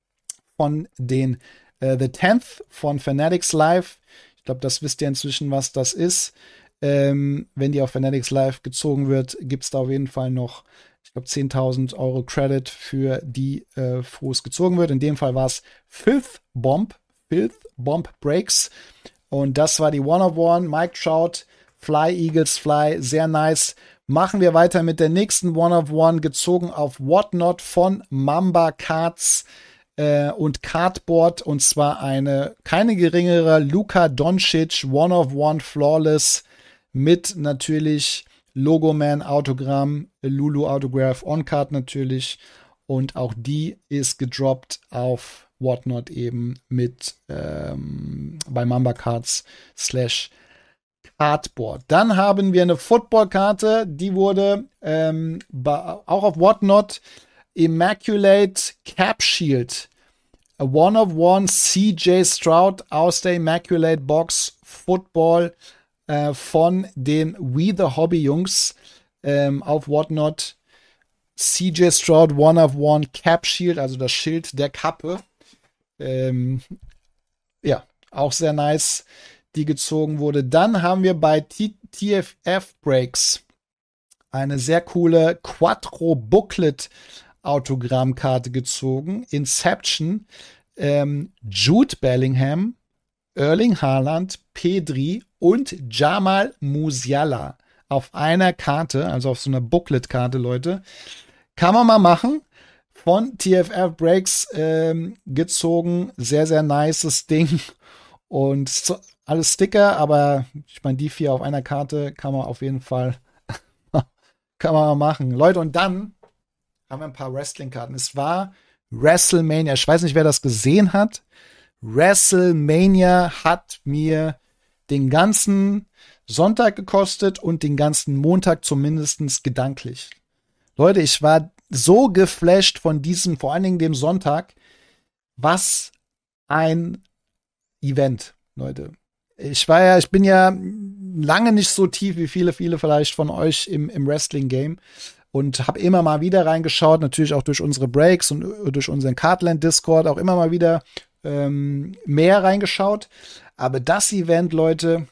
von den äh, The Tenth von Fanatics Live. Ich glaube, das wisst ihr inzwischen, was das ist. Ähm, wenn die auf Fanatics Live gezogen wird, gibt es da auf jeden Fall noch, ich glaube, zehntausend Euro Credit für die, äh, wo es gezogen wird. In dem Fall war es Filth Bomb, Filth Bomb Breaks. Und das war die One of One, Mike Trout, Fly Eagles Fly, sehr nice. Machen wir weiter mit der nächsten One of One, gezogen auf Whatnot von Mamba Cards äh, und Cardboard. Und zwar eine, keine geringere Luka Doncic, One of One Flawless mit natürlich Logoman Autogramm, Lulu Autograph On-Card natürlich. Und auch die ist gedroppt auf Whatnot eben mit ähm, bei Mamba Cards slash Cardboard. Dann haben wir eine Football-Karte, die wurde ähm, auch auf Whatnot Immaculate Cap Shield. A One of One C J Stroud aus der Immaculate Box Football äh, von den We the Hobby Jungs ähm, auf Whatnot. C J Stroud One of One Cap Shield, also das Schild der Kappe. Ähm, ja, auch sehr nice, die gezogen wurde. Dann haben wir bei T F F Breaks eine sehr coole Quattro Booklet Autogrammkarte gezogen. Inception, ähm, Jude Bellingham, Erling Haaland, Pedri und Jamal Musiala auf einer Karte, also auf so einer Booklet-Karte, Leute. Kann man mal machen. Von T F F Breaks ähm, gezogen. Sehr, sehr nices Ding. Und so, alles Sticker, aber ich meine, die vier auf einer Karte kann man auf jeden Fall kann man mal machen. Leute, und dann haben wir ein paar Wrestling-Karten. Es war WrestleMania. Ich weiß nicht, wer das gesehen hat. WrestleMania hat mir den ganzen Sonntag gekostet und den ganzen Montag zumindest gedanklich. Leute, ich war so geflasht von diesem, vor allen Dingen dem Sonntag, was ein Event, Leute. Ich war ja, ich bin ja lange nicht so tief wie viele, viele vielleicht von euch im, im Wrestling-Game und habe immer mal wieder reingeschaut, natürlich auch durch unsere Breaks und durch unseren Cardland-Discord auch immer mal wieder ähm, mehr reingeschaut. Aber das Event, Leute,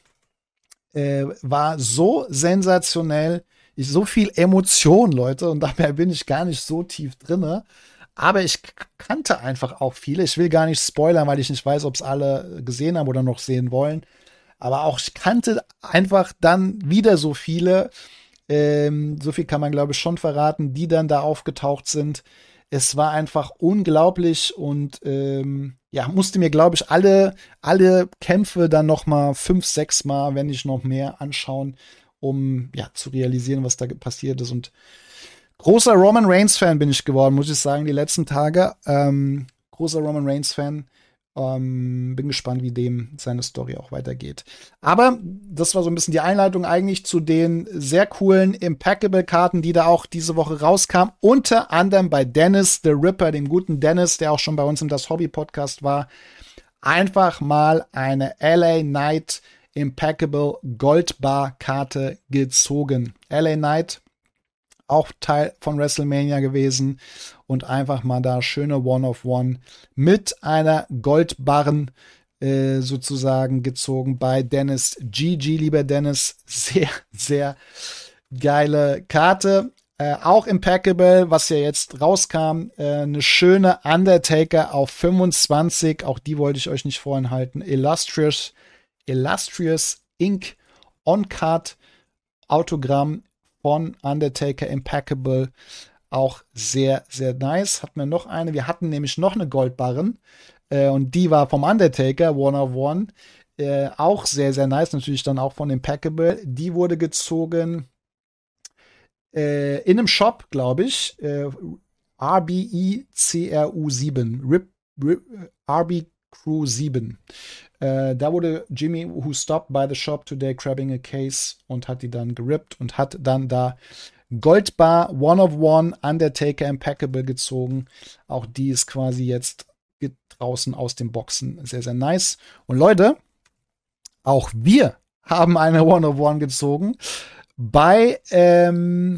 äh, war so sensationell, ich, so viel Emotion, Leute, und dabei bin ich gar nicht so tief drinne. Aber ich kannte einfach auch viele. Ich will gar nicht spoilern, weil ich nicht weiß, ob es alle gesehen haben oder noch sehen wollen. Aber auch ich kannte einfach dann wieder so viele. Ähm, so viel kann man, glaube ich, schon verraten, die dann da aufgetaucht sind. Es war einfach unglaublich und ähm, ja, musste mir, glaube ich, alle, alle Kämpfe dann noch mal fünf, sechs Mal, wenn nicht noch mehr, anschauen, um ja zu realisieren, was da passiert ist. Und großer Roman Reigns-Fan bin ich geworden, muss ich sagen, die letzten Tage. Ähm, großer Roman Reigns-Fan. Ähm, bin gespannt, wie dem seine Story auch weitergeht. Aber das war so ein bisschen die Einleitung eigentlich zu den sehr coolen Impeccable-Karten, die da auch diese Woche rauskamen. Unter anderem bei Dennis the Ripper, dem guten Dennis, der auch schon bei uns im Das Hobby-Podcast war. Einfach mal eine L A Knight Impeccable Goldbar-Karte gezogen. L A Knight, auch Teil von WrestleMania gewesen und einfach mal da schöne One-of-One mit einer Goldbarren äh, sozusagen gezogen bei Dennis G G, lieber Dennis. Sehr, sehr geile Karte. Äh, auch Impeccable, was ja jetzt rauskam, äh, eine schöne Undertaker auf fünfundzwanzig, auch die wollte ich euch nicht vorenthalten. Illustrious, Illustrious Ink On-Card Autogramm von Undertaker Impeccable, auch sehr, sehr nice. Hatten wir noch eine. Wir hatten nämlich noch eine Goldbarren äh, und die war vom Undertaker, One of One. Äh, auch sehr, sehr nice. Natürlich dann auch von Impeccable. Die wurde gezogen äh, in einem Shop, glaube ich. Äh, R B E C R U sieben. Rip, Rip, R B Crew sieben. Äh, da wurde Jimmy, who stopped by the shop today, grabbing a case und hat die dann gerippt und hat dann da Goldbar One of One Undertaker Impeccable gezogen. Auch die ist quasi jetzt draußen aus den Boxen. Sehr, sehr nice. Und Leute, auch wir haben eine One of One gezogen. Bei ähm,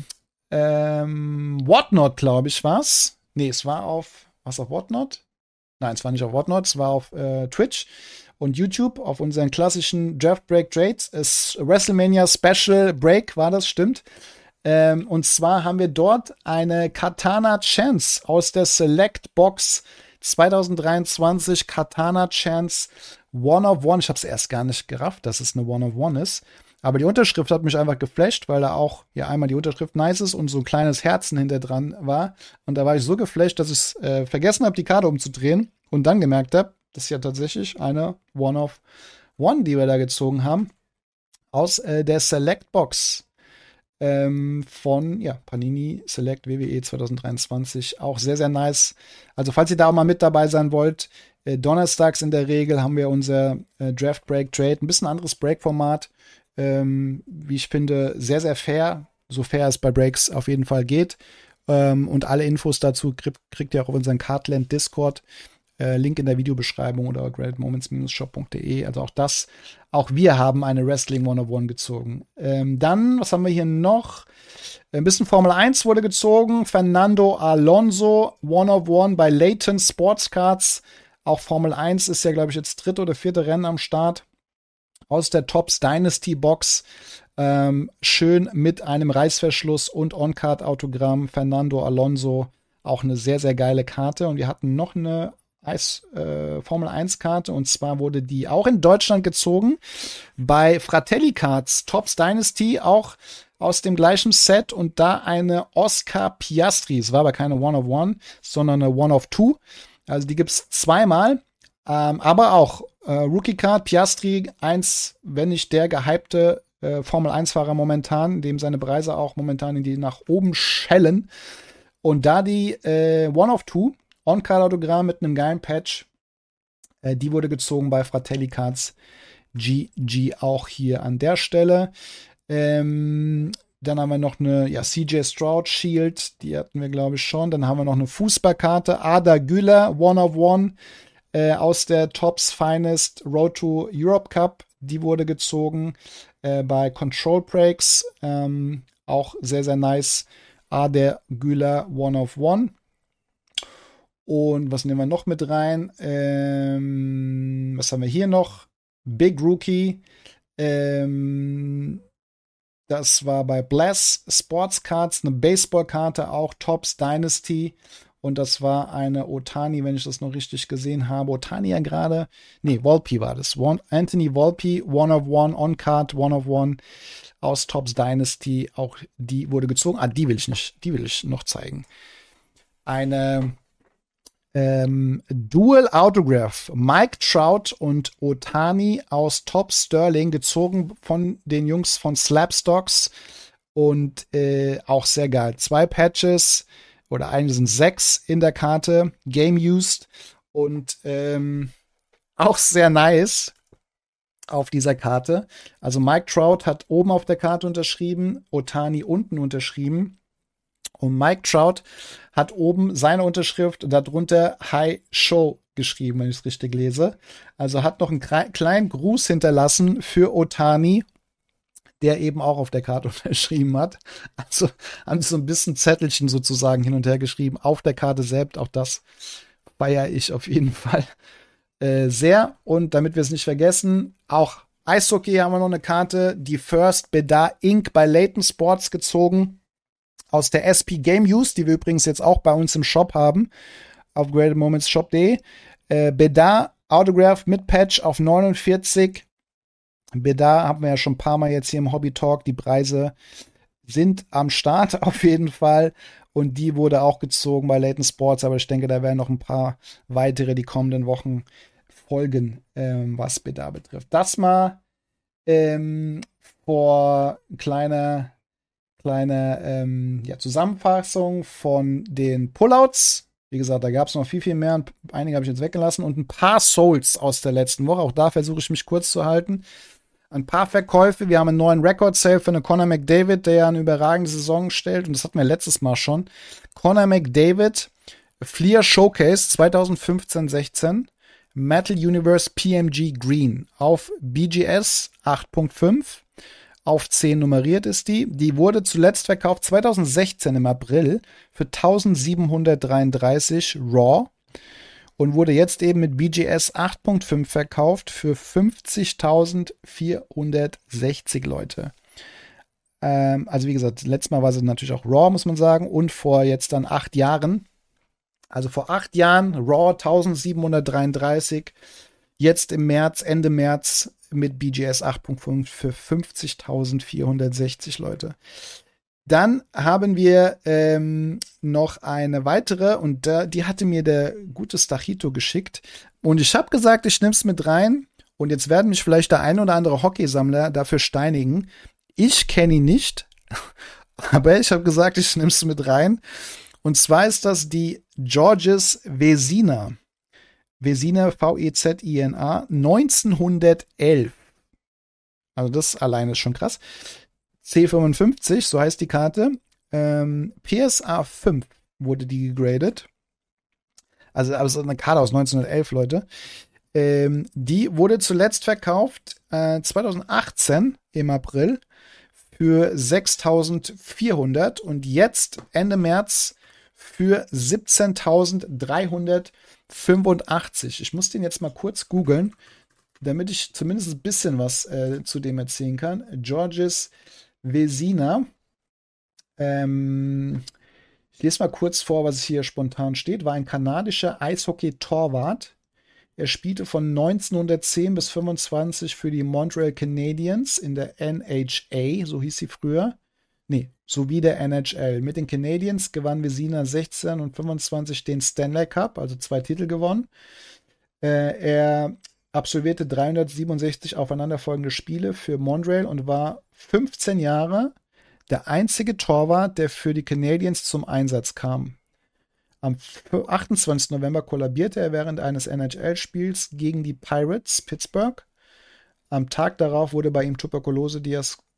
ähm, Whatnot, glaube ich, war's. Nee, es war auf, was auf Whatnot? Nein, es war nicht auf Whatnot, es war auf äh, Twitch und YouTube, auf unseren klassischen Draft Break Trades. Es WrestleMania Special Break war das, stimmt. Ähm, und zwar haben wir dort eine Katana Chance aus der Select Box zwanzig dreiundzwanzig. Katana Chance One of One. Ich habe es erst gar nicht gerafft, dass es eine One of One ist. Aber die Unterschrift hat mich einfach geflasht, weil da auch ja einmal die Unterschrift nice ist und so ein kleines Herzen hinter dran war. Und da war ich so geflasht, dass ich äh, vergessen habe, die Karte umzudrehen und dann gemerkt habe, das ist ja tatsächlich eine One of One, die wir da gezogen haben, aus äh, der Select Box ähm, von ja, Panini Select W W E zwanzig dreiundzwanzig. Auch sehr, sehr nice. Also falls ihr da auch mal mit dabei sein wollt, äh, donnerstags in der Regel haben wir unser äh, Draft Break Trade, ein bisschen anderes Break-Format. Ähm, wie ich finde, sehr, sehr fair. So fair es bei Breaks auf jeden Fall geht. Ähm, und alle Infos dazu kriegt, kriegt ihr auch auf unseren Cardland Discord. Äh, Link in der Videobeschreibung oder great moments shop punkt de. Also auch das. Auch wir haben eine Wrestling one oh one gezogen. Ähm, dann, was haben wir hier noch? Ein bisschen Formel eins wurde gezogen. Fernando Alonso one oh one bei Layton Sports Cards. Auch Formel eins ist ja, glaube ich, jetzt dritte oder vierte Rennen am Start. Aus der Topps Dynasty Box. Ähm, schön mit einem Reißverschluss und On-Card-Autogramm. Fernando Alonso. Auch eine sehr, sehr geile Karte. Und wir hatten noch eine Eis, äh, Formel eins Karte. Und zwar wurde die auch in Deutschland gezogen. Bei Fratelli Cards. Topps Dynasty. Auch aus dem gleichen Set. Und da eine Oscar Piastri. Es war aber keine One of One, sondern eine One of Two. Also die gibt es zweimal. Ähm, aber auch äh, Rookie Card, Piastri, eins, wenn nicht der gehypte äh, Formel eins Fahrer momentan, dem seine Preise auch momentan in die nach oben schellen. Und da die äh, One of Two, On-Card-Autogramm mit einem geilen Patch, äh, die wurde gezogen bei Fratelli Cards G G auch hier an der Stelle. Ähm, dann haben wir noch eine ja, C J Stroud Shield, die hatten wir glaube ich schon. Dann haben wir noch eine Fußballkarte, Ada Güler, One of One. äh, aus der Topps Finest Road to Europe Cup. Die wurde gezogen äh, bei Control Breaks. Ähm, auch sehr, sehr nice. Adair Güler One of One. Und was nehmen wir noch mit rein? Ähm, was haben wir hier noch? Big Rookie. Ähm, das war bei Bless Sports Cards, eine Baseballkarte, auch Topps Dynasty. Und das war eine Ohtani, wenn ich das noch richtig gesehen habe. Ohtani ja gerade. Nee, Volpe war das. One, Anthony Volpe, One of One, On-Card, One of One aus Topps Dynasty. Auch die wurde gezogen. Ah, die will ich nicht. Die will ich noch zeigen. Eine Ähm, Dual Autograph, Mike Trout und Ohtani aus Top Sterling, gezogen von den Jungs von Slabstocks und äh, auch sehr geil. Zwei Patches oder eigentlich sind sechs in der Karte, Game Used und ähm, auch sehr nice auf dieser Karte. Also Mike Trout hat oben auf der Karte unterschrieben, Ohtani unten unterschrieben. Und Mike Trout hat oben seine Unterschrift und darunter Hi Show geschrieben, wenn ich es richtig lese. Also hat noch einen kleinen Gruß hinterlassen für Ohtani, der eben auch auf der Karte unterschrieben hat. Also haben sie so ein bisschen Zettelchen sozusagen hin und her geschrieben auf der Karte selbst. Auch das feiere ich auf jeden Fall äh, sehr. Und damit wir es nicht vergessen, auch Eishockey haben wir noch eine Karte, die First Bedar Incorporated bei Leighton Sports gezogen. Aus der S P Game Use, die wir übrigens jetzt auch bei uns im Shop haben, auf greater moments shop punkt de. Äh, Bedar Autograph mit Patch auf neunundvierzig. Bedar haben wir ja schon ein paar Mal jetzt hier im Hobby Talk. Die Preise sind am Start auf jeden Fall. Und die wurde auch gezogen bei Leighton Sports. Aber ich denke, da werden noch ein paar weitere die kommenden Wochen folgen, ähm, was Bedar betrifft. Das mal ähm, vor kleiner Kleine ähm, ja, Zusammenfassung von den Pullouts. Wie gesagt, da gab es noch viel, viel mehr. Einige habe ich jetzt weggelassen. Und ein paar Souls aus der letzten Woche. Auch da versuche ich mich kurz zu halten. Ein paar Verkäufe. Wir haben einen neuen Record-Sale für eine Conor McDavid, der ja eine überragende Saison stellt. Und das hatten wir letztes Mal schon. Conor McDavid, Fleer Showcase zwanzig fünfzehn sechzehn. Metal Universe P M G Green auf B G S acht Punkt fünf. Auf zehn nummeriert ist die. Die wurde zuletzt verkauft zwanzig sechzehn im April für eintausendsiebenhundertdreiunddreißig Raw und wurde jetzt eben mit B G S acht Punkt fünf verkauft für fünfzigtausendvierhundertsechzig Leute. Ähm, also wie gesagt, letztes Mal war sie natürlich auch Raw, muss man sagen, und vor jetzt dann acht Jahren. Also vor acht Jahren Raw eintausendsiebenhundertdreiunddreißig, jetzt im März, Ende März mit B G S acht Punkt fünf für fünfzigtausendvierhundertsechzig Leute. Dann haben wir ähm, noch eine weitere und da, die hatte mir der gute Stachito geschickt und ich habe gesagt, ich nehme es mit rein und jetzt werden mich vielleicht der ein oder andere Hockeysammler dafür steinigen. Ich kenne ihn nicht, aber ich habe gesagt, ich nehme es mit rein und zwar ist das die Georges Vezina. Vezina, V E Z I N A, neunzehnhundertelf. Also das alleine ist schon krass. C fünfundfünfzig, so heißt die Karte. Ähm, P S A fünf wurde die gegradet. Also, also eine Karte aus neunzehnhundertelf, Leute. Ähm, die wurde zuletzt verkauft äh, zwanzig achtzehn im April für sechstausendvierhundert und jetzt Ende März für siebzehntausenddreihundertfünfundachtzig. Ich muss den jetzt mal kurz googeln, damit ich zumindest ein bisschen was äh, zu dem erzählen kann. Georges Vezina. Ähm, ich lese mal kurz vor, was hier spontan steht. War ein kanadischer Eishockey-Torwart. Er spielte von neunzehnhundertzehn bis fünfundzwanzig für die Montreal Canadiens in der N H A, so hieß sie früher. Nee, sowie der N H L. Mit den Canadiens gewann Vezina sechzehn und fünfundzwanzig den Stanley Cup, also zwei Titel gewonnen. Äh, er absolvierte dreihundertsiebenundsechzig aufeinanderfolgende Spiele für Montreal und war fünfzehn Jahre der einzige Torwart, der für die Canadiens zum Einsatz kam. Am achtundzwanzigsten November kollabierte er während eines N H L-Spiels gegen die Pirates Pittsburgh. Am Tag darauf wurde bei ihm Tuberkulose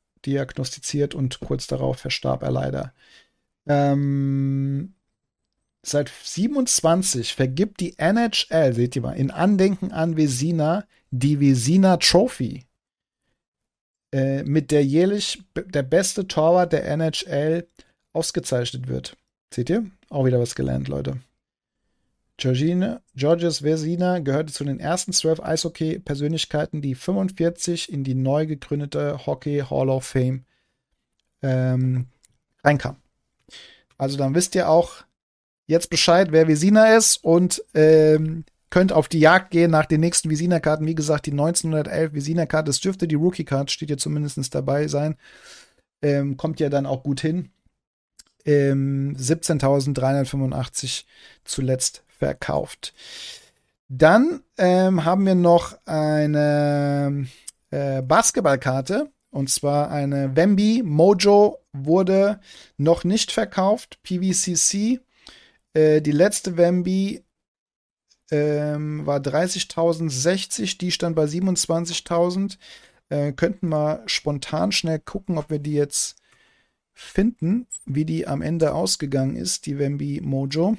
diagnostiziert und kurz darauf verstarb er leider. Ähm, Seit siebenundzwanzig vergibt die N H L, seht ihr mal, in Andenken an Vezina die Vezina Trophy, äh, mit der jährlich der beste Torwart der N H L ausgezeichnet wird. Seht ihr? Auch wieder was gelernt, Leute. Georgine, Georges Vezina gehörte zu den ersten zwölf Eishockey-Persönlichkeiten, die fünfundvierzig in die neu gegründete Hockey Hall of Fame ähm, reinkam. Also dann wisst ihr auch jetzt Bescheid, wer Vezina ist und ähm, könnt auf die Jagd gehen nach den nächsten Vezina-Karten. Wie gesagt, die neunzehnhundertelf Vezina-Karte, es dürfte die Rookie-Card, steht hier zumindest dabei sein. Ähm, kommt ja dann auch gut hin. Ähm, siebzehntausenddreihundertfünfundachtzig zuletzt verkauft. Dann ähm, haben wir noch eine äh, Basketballkarte, und zwar eine Wemby Mojo, wurde noch nicht verkauft, P V C C. Äh, die letzte Wemby ähm, war dreißigtausendsechzig, die stand bei siebenundzwanzigtausend. Äh, könnten mal spontan schnell gucken, ob wir die jetzt finden, wie die am Ende ausgegangen ist, die Wemby Mojo.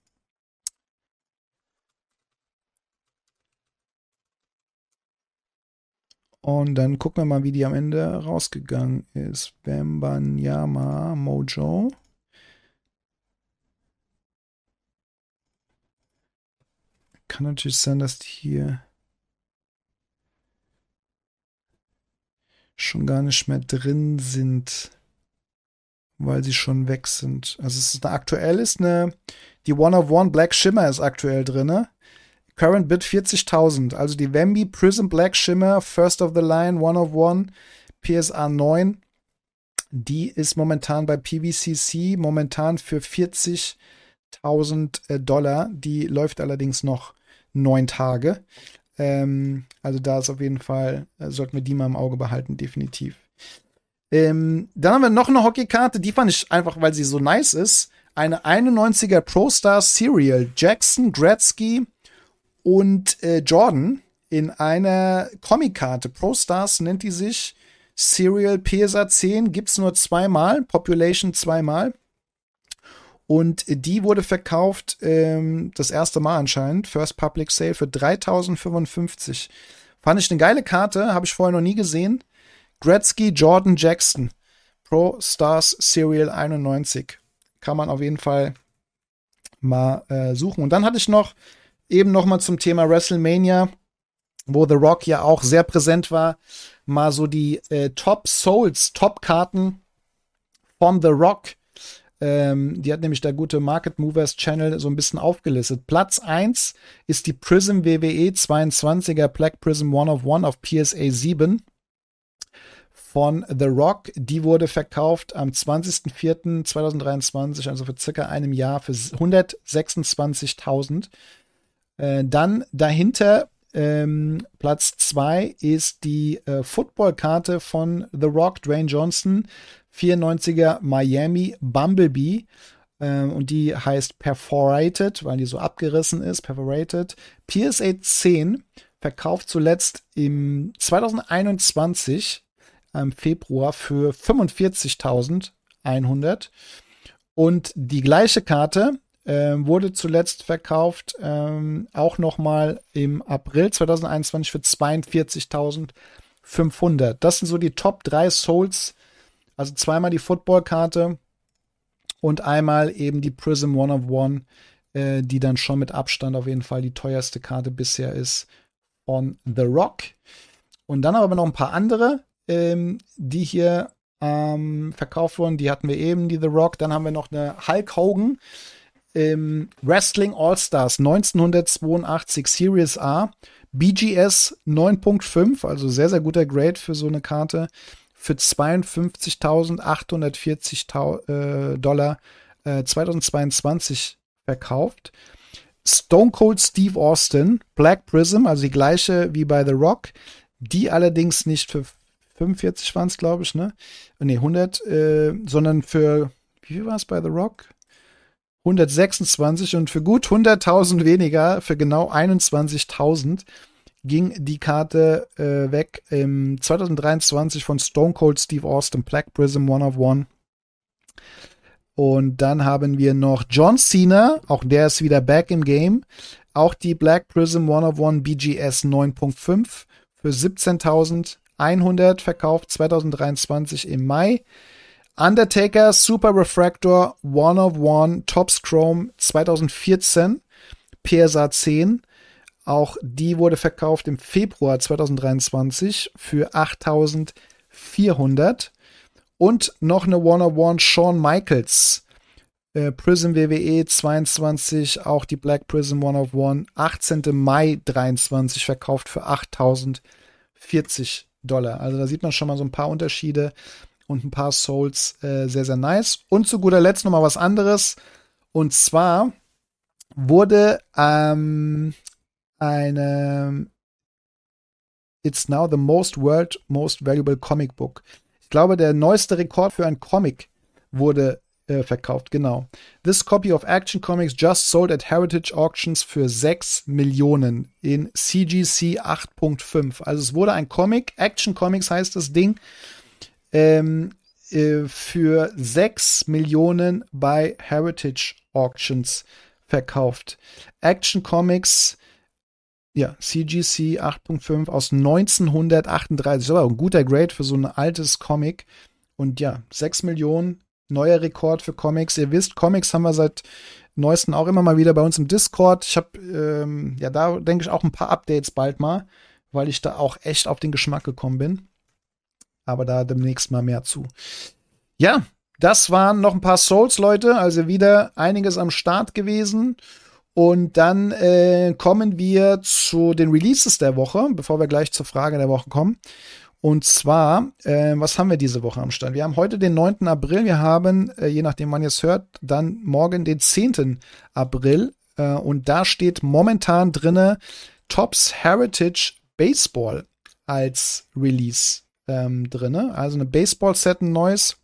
Und dann gucken wir mal, wie die am Ende rausgegangen ist. Wembanyama Mojo. Kann natürlich sein, dass die hier schon gar nicht mehr drin sind, weil sie schon weg sind. Also es ist eine, aktuell ist eine, die One of One Black Shimmer ist aktuell drin. Current Bid vierzigtausend. Also die Wemby Prism Black Shimmer, First of the Line, One of One, P S A neun. Die ist momentan bei P V C C momentan für vierzigtausend Dollar. Die läuft allerdings noch neun Tage. Ähm, also da ist auf jeden Fall, äh, sollten wir die mal im Auge behalten, definitiv. Ähm, dann haben wir noch eine Hockeykarte, die fand ich einfach, weil sie so nice ist. Eine einundneunziger Pro Stars Serial. Jackson, Gretzky und äh, Jordan in einer Comic-Karte. Pro Stars nennt die sich. Serial P S A zehn gibt's nur zweimal. Population zweimal. Und die wurde verkauft, ähm, das erste Mal anscheinend, First Public Sale, für dreitausendfünfundfünfzig. Fand ich eine geile Karte, habe ich vorher noch nie gesehen. Gretzky, Jordan, Jackson. Pro Stars Serial einundneunzig. Kann man auf jeden Fall mal äh, suchen. Und dann hatte ich noch eben noch mal zum Thema WrestleMania, wo The Rock ja auch sehr präsent war, mal so die äh, Top Souls, Top-Karten von The Rock. Ähm, die hat nämlich der gute Market Movers Channel so ein bisschen aufgelistet. Platz eins ist die Prism W W E zweiundzwanziger Black Prism One of One auf P S A sieben von The Rock. Die wurde verkauft am zwanzigsten vierten zweitausenddreiundzwanzig, also vor circa einem Jahr, für hundertsechsundzwanzigtausend. Äh, dann dahinter ähm, Platz zwei ist die äh, Football-Karte von The Rock, Dwayne Johnson, vierundneunziger Miami Bumblebee. Äh, und die heißt Perforated, weil die so abgerissen ist. Perforated. P S A zehn verkauft zuletzt im zweitausendeinundzwanzig im Februar für fünfundvierzigtausendeinhundert. Und die gleiche Karte Ähm, wurde zuletzt verkauft, ähm, auch nochmal im April zweitausendeinundzwanzig für zweiundvierzigtausendfünfhundert. Das sind so die Top drei Souls, also zweimal die Football-Karte und einmal eben die Prism One of One, äh, die dann schon mit Abstand auf jeden Fall die teuerste Karte bisher ist von The Rock. Und dann aber noch ein paar andere, ähm, die hier ähm, verkauft wurden. Die hatten wir eben, die The Rock. Dann haben wir noch eine Hulk Hogan, Ähm, Wrestling All-Stars neunzehnhundertzweiundachtzig Series A, B G S neun Punkt fünf, also sehr, sehr guter Grade für so eine Karte, für zweiundfünfzigtausendachthundertvierzig äh, Dollar äh, zweitausendzweiundzwanzig verkauft. Stone Cold Steve Austin, Black Prism, also die gleiche wie bei The Rock, die allerdings nicht für fünfundvierzig waren es, glaube ich, ne? Ne, hundert, äh, sondern für, wie viel war es bei The Rock? hundertsechsundzwanzig, und für gut hunderttausend weniger, für genau einundzwanzigtausend, ging die Karte äh, weg im zweitausenddreiundzwanzig von Stone Cold Steve Austin, Black Prism One of One. Und dann haben wir noch John Cena, auch der ist wieder back im Game. Auch die Black Prism One of One B G S neun Punkt fünf für siebzehntausendeinhundert verkauft, zwanzig dreiundzwanzig im Mai. Undertaker Super Refractor One of One Topps Chrome zwanzig vierzehn, P S A zehn. Auch die wurde verkauft im Februar zwanzig dreiundzwanzig für achttausendvierhundert. Und noch eine One of One Shawn Michaels äh, Prism W W E zweiundzwanzig, auch die Black Prism One of One, achtzehnten Mai dreiundzwanzig verkauft für achttausendvierzig Dollar. Also da sieht man schon mal so ein paar Unterschiede und ein paar Souls, äh, sehr, sehr nice. Und zu guter Letzt noch mal was anderes. Und zwar wurde ähm, eine It's now the most world most valuable comic book. Ich glaube, der neueste Rekord für ein Comic wurde äh, verkauft, genau. This copy of Action Comics just sold at Heritage Auctions für sechs Millionen in C G C acht Punkt fünf. Also es wurde ein Comic, Action Comics heißt das Ding, ähm, äh, für sechs Millionen bei Heritage Auctions verkauft. Action Comics, ja, C G C acht Punkt fünf aus neunzehnhundertachtunddreißig. Das ist aber ein guter Grade für so ein altes Comic. Und ja, sechs Millionen, neuer Rekord für Comics. Ihr wisst, Comics haben wir seit neuestem auch immer mal wieder bei uns im Discord. Ich habe, ähm, ja, da denke ich auch ein paar Updates bald mal, weil ich da auch echt auf den Geschmack gekommen bin. Aber da demnächst mal mehr zu. Ja, das waren noch ein paar Souls, Leute. Also wieder einiges am Start gewesen. Und dann äh, kommen wir zu den Releases der Woche, bevor wir gleich zur Frage der Woche kommen. Und zwar, äh, was haben wir diese Woche am Start? Wir haben heute den neunten April, wir haben, äh, je nachdem wann ihr es hört, dann morgen den zehnten April. Äh, und da steht momentan drinne Topps Heritage Baseball als Release ähm, drinne. Also eine Baseball-Set, ein neues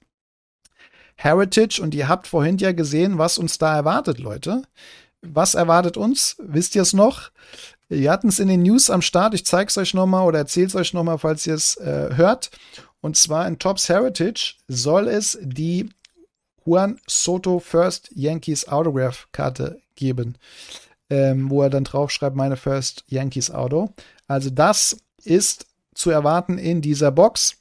Heritage. Und ihr habt vorhin ja gesehen, was uns da erwartet, Leute. Was erwartet uns? Wisst ihr es noch? Wir hatten es in den News am Start. Ich zeige es euch nochmal oder erzähle es euch nochmal, falls ihr es äh, hört. Und zwar in Topps Heritage soll es die Juan Soto First Yankees Autograph Karte geben, ähm, wo er dann draufschreibt, meine First Yankees Auto. Also das ist zu erwarten in dieser Box.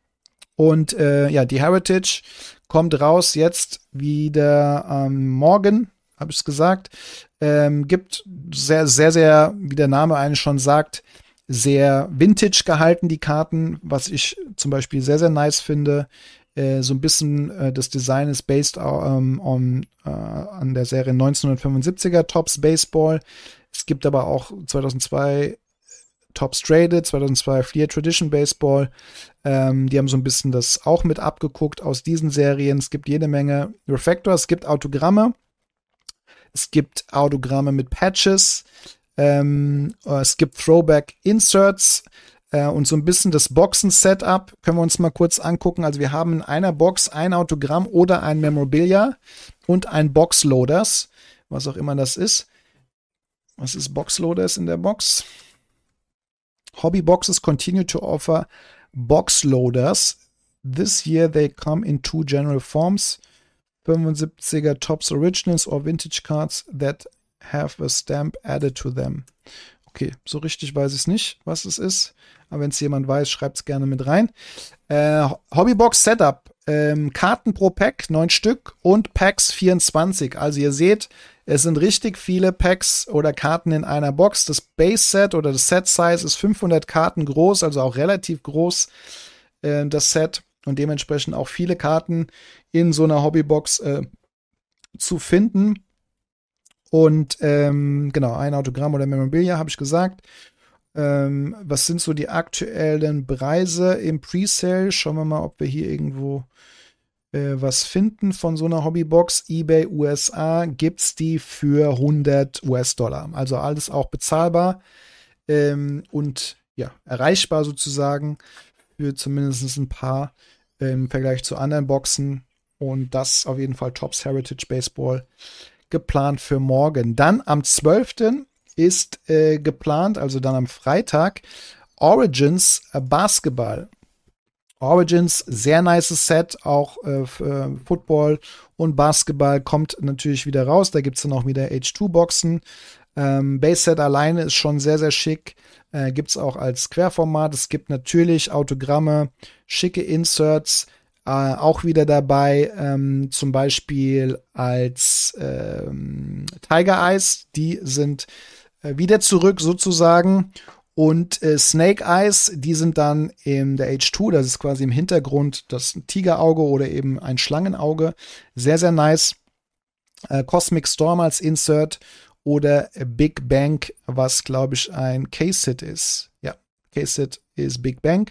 Und äh, ja, die Heritage kommt raus jetzt wieder ähm, morgen, habe ich es gesagt, ähm, gibt sehr, sehr, sehr, wie der Name eigentlich schon sagt, sehr vintage gehalten, die Karten, was ich zum Beispiel sehr, sehr nice finde. Äh, so ein bisschen äh, das Design ist based um, on, uh, an der Serie neunzehnhundertfünfundsiebziger Topps Baseball. Es gibt aber auch zweitausendzwei Topps Traded, zweitausendzwei Fleer Tradition Baseball. Ähm, die haben so ein bisschen das auch mit abgeguckt aus diesen Serien. Es gibt jede Menge Refactor, es gibt Autogramme. Es gibt Autogramme mit Patches, ähm, es gibt Throwback-Inserts äh, und so ein bisschen das Boxen-Setup können wir uns mal kurz angucken. Also wir haben in einer Box ein Autogramm oder ein Memorabilia und ein Boxloaders, was auch immer das ist. Was ist Boxloaders in der Box? Hobbyboxes continue to offer Boxloaders. This year they come in two general forms. fünfundsiebziger Topps Originals or Vintage Cards that have a stamp added to them. Okay, so richtig weiß ich es nicht, was es ist. Aber wenn es jemand weiß, schreibt es gerne mit rein. Äh, Hobbybox Setup. Ähm, Karten pro Pack, neun Stück und Packs vierundzwanzig. Also ihr seht, es sind richtig viele Packs oder Karten in einer Box. Das Base Set oder das Set Size ist fünfhundert Karten groß, also auch relativ groß, äh, das Set. Und dementsprechend auch viele Karten in so einer Hobbybox äh, zu finden. Und ähm, genau, ein Autogramm oder Memorabilia, habe ich gesagt. Ähm, was sind so die aktuellen Preise im Presale? Schauen wir mal, ob wir hier irgendwo äh, was finden von so einer Hobbybox. eBay U S A gibt's die für hundert US-Dollar. Also alles auch bezahlbar ähm, und ja, erreichbar sozusagen für zumindest ein paar im Vergleich zu anderen Boxen. Und das auf jeden Fall Topps Heritage Baseball geplant für morgen. Dann am zwölften ist äh, geplant, also dann am Freitag, Origins äh, Basketball. Origins, sehr nices Set, auch äh, für Football und Basketball kommt natürlich wieder raus. Da gibt es dann auch wieder H zwei Boxen. Ähm, Base-Set alleine ist schon sehr, sehr schick. Äh, gibt es auch als Querformat. Es gibt natürlich Autogramme, schicke Inserts, äh, auch wieder dabei, ähm, zum Beispiel als ähm, Tiger Eyes. Die sind äh, wieder zurück sozusagen. Und äh, Snake Eyes, die sind dann in der H zwei, das ist quasi im Hintergrund das Tigerauge oder eben ein Schlangenauge. Sehr, sehr nice. Äh, Cosmic Storm als Insert oder Big Bang, was glaube ich ein Case-Hit ist. Ja, Case-Hit ist Big Bang.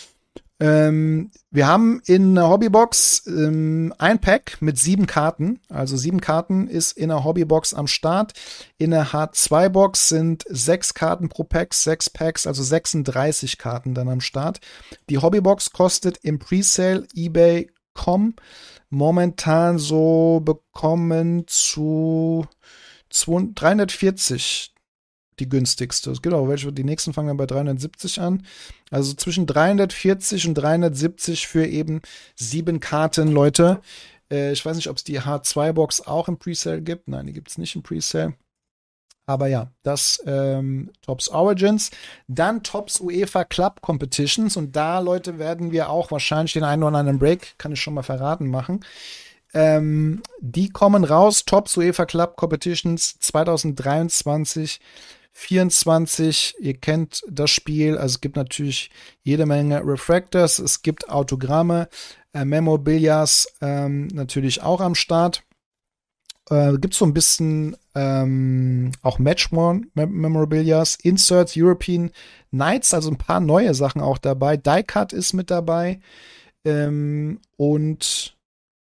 Ähm, wir haben in der Hobbybox ähm, ein Pack mit sieben Karten. Also sieben Karten ist in der Hobbybox am Start. In der H zwei Box sind sechs Karten pro Pack, sechs Packs, also sechsunddreißig Karten dann am Start. Die Hobbybox kostet im Presale eBay Punkt com momentan so bekommen zu dreihundertvierzig die günstigste. Es gibt auch welche, die nächsten fangen dann bei dreihundertsiebzig an. Also zwischen dreihundertvierzig und dreihundertsiebzig für eben sieben Karten, Leute. Äh, ich weiß nicht, ob es die H zwei Box auch im Presale gibt. Nein, die gibt es nicht im Presale. Aber ja, das ähm, Topps Origins. Dann Topps UEFA Club Competitions. Und da, Leute, werden wir auch wahrscheinlich den einen oder anderen Break, kann ich schon mal verraten, machen. Ähm, die kommen raus. Topps UEFA Club Competitions zwanzig dreiundzwanzig, vierundzwanzig. Ihr kennt das Spiel. Also es gibt natürlich jede Menge Refractors. Es gibt Autogramme, äh, Memorabilias ähm, natürlich auch am Start. Äh, gibt so ein bisschen ähm, auch Match-One-Memorabilias, Inserts, European Nights, also ein paar neue Sachen auch dabei. Die-Cut ist mit dabei. Ähm, und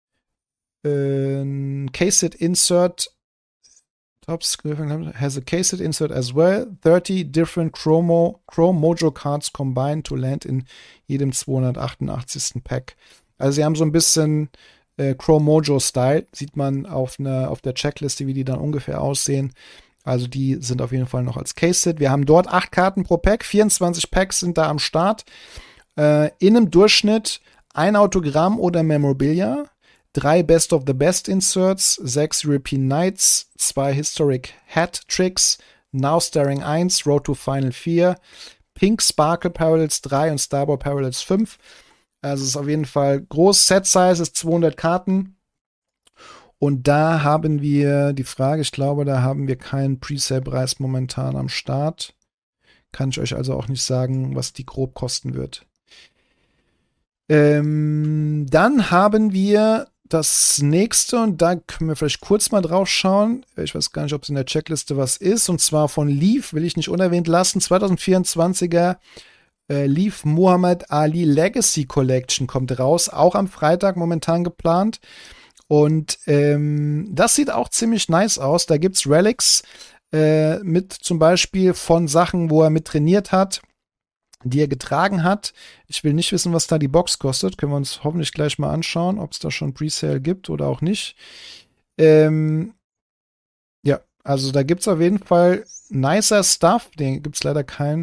äh, Case-It Insert Topps has a Case-It Insert as well. thirty different Chromo, Chrome Mojo Cards combined to land in jedem zweihundertachtundachtzigsten Pack. Also sie haben so ein bisschen äh, Chrome Mojo-Style. Sieht man auf, ne, auf der Checkliste, wie die dann ungefähr aussehen. Also die sind auf jeden Fall noch als Case-It. Wir haben dort acht Karten pro Pack. vierundzwanzig Packs sind da am Start. Äh, in einem Durchschnitt ein Autogramm oder Memorabilia. Drei Best of the Best Inserts, sechs European Nights, zwei Historic Hat Tricks, Now Staring eins, Road to Final vier, Pink Sparkle Parallels drei und Starboard Parallels fünf. Also es ist auf jeden Fall groß. Set Size ist zweihundert Karten. Und da haben wir die Frage, ich glaube, da haben wir keinen Presale-Preis momentan am Start. Kann ich euch also auch nicht sagen, was die grob kosten wird. Ähm, dann haben wir das nächste, und da können wir vielleicht kurz mal drauf schauen. Ich weiß gar nicht, ob es in der Checkliste was ist. Und zwar von Leaf, will ich nicht unerwähnt lassen. zwanzig vierundzwanziger äh, Leaf Muhammad Ali Legacy Collection kommt raus. Auch am Freitag momentan geplant. Und ähm, das sieht auch ziemlich nice aus. Da gibt's Relics äh, mit zum Beispiel von Sachen, wo er mit trainiert hat, die er getragen hat. Ich will nicht wissen, was da die Box kostet. Können wir uns hoffentlich gleich mal anschauen, ob es da schon Presale gibt oder auch nicht. Ähm, ja, also da gibt es auf jeden Fall nicer Stuff. Den gibt es leider keinen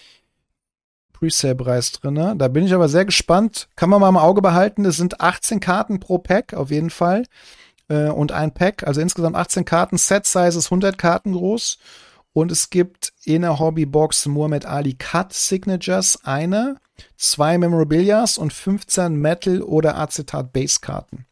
Presale-Preis drin. Da bin ich aber sehr gespannt. Kann man mal im Auge behalten. Es sind achtzehn Karten pro Pack, auf jeden Fall. Äh, und ein Pack, also insgesamt achtzehn Karten. Set-Size ist hundert Karten groß. Und es gibt in der Hobbybox Muhammad Ali Cut Signatures eine, zwei Memorabilias und fünfzehn Metal- oder Acetat-Base-Karten.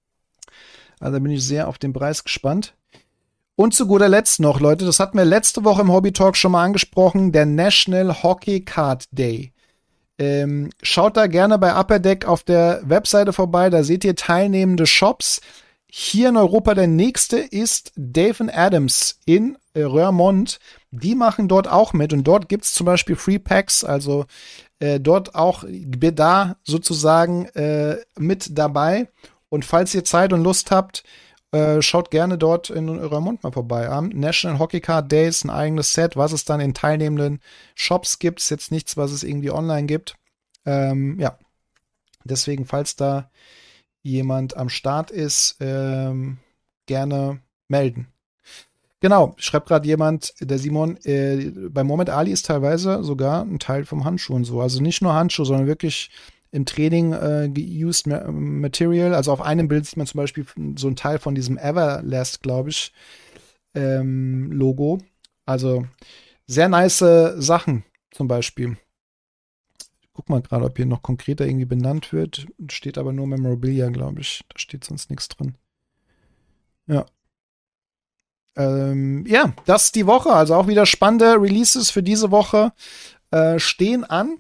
Also da bin ich sehr auf den Preis gespannt. Und zu guter Letzt noch, Leute, das hatten wir letzte Woche im Hobby Talk schon mal angesprochen, der National Hockey Card Day. Ähm, schaut da gerne bei Upper Deck auf der Webseite vorbei, da seht ihr teilnehmende Shops. Hier in Europa der nächste ist Dave and Adams in äh, Roermond. Die machen dort auch mit und dort gibt's zum Beispiel Free Packs, also äh, dort auch da sozusagen äh, mit dabei. Und falls ihr Zeit und Lust habt, äh, schaut gerne dort in Roermond mal vorbei. Am National Hockey Card Day ist ein eigenes Set, was es dann in teilnehmenden Shops gibt. Ist jetzt nichts, was es irgendwie online gibt. Ähm, ja, deswegen, falls da jemand am Start ist, ähm, gerne melden. Genau, schreibt gerade jemand, der Simon, äh, bei Muhammad Ali ist teilweise sogar ein Teil vom Handschuh und so. Also nicht nur Handschuh, sondern wirklich im Training äh, geused Material. Also auf einem Bild sieht man zum Beispiel so ein Teil von diesem Everlast, glaube ich, ähm, Logo. Also sehr nice Sachen zum Beispiel. Ich guck mal gerade, ob hier noch konkreter irgendwie benannt wird. Steht aber nur Memorabilia, glaube ich. Da steht sonst nichts drin. Ja. Ähm, ja, das ist die Woche. Also auch wieder spannende Releases für diese Woche äh, stehen an.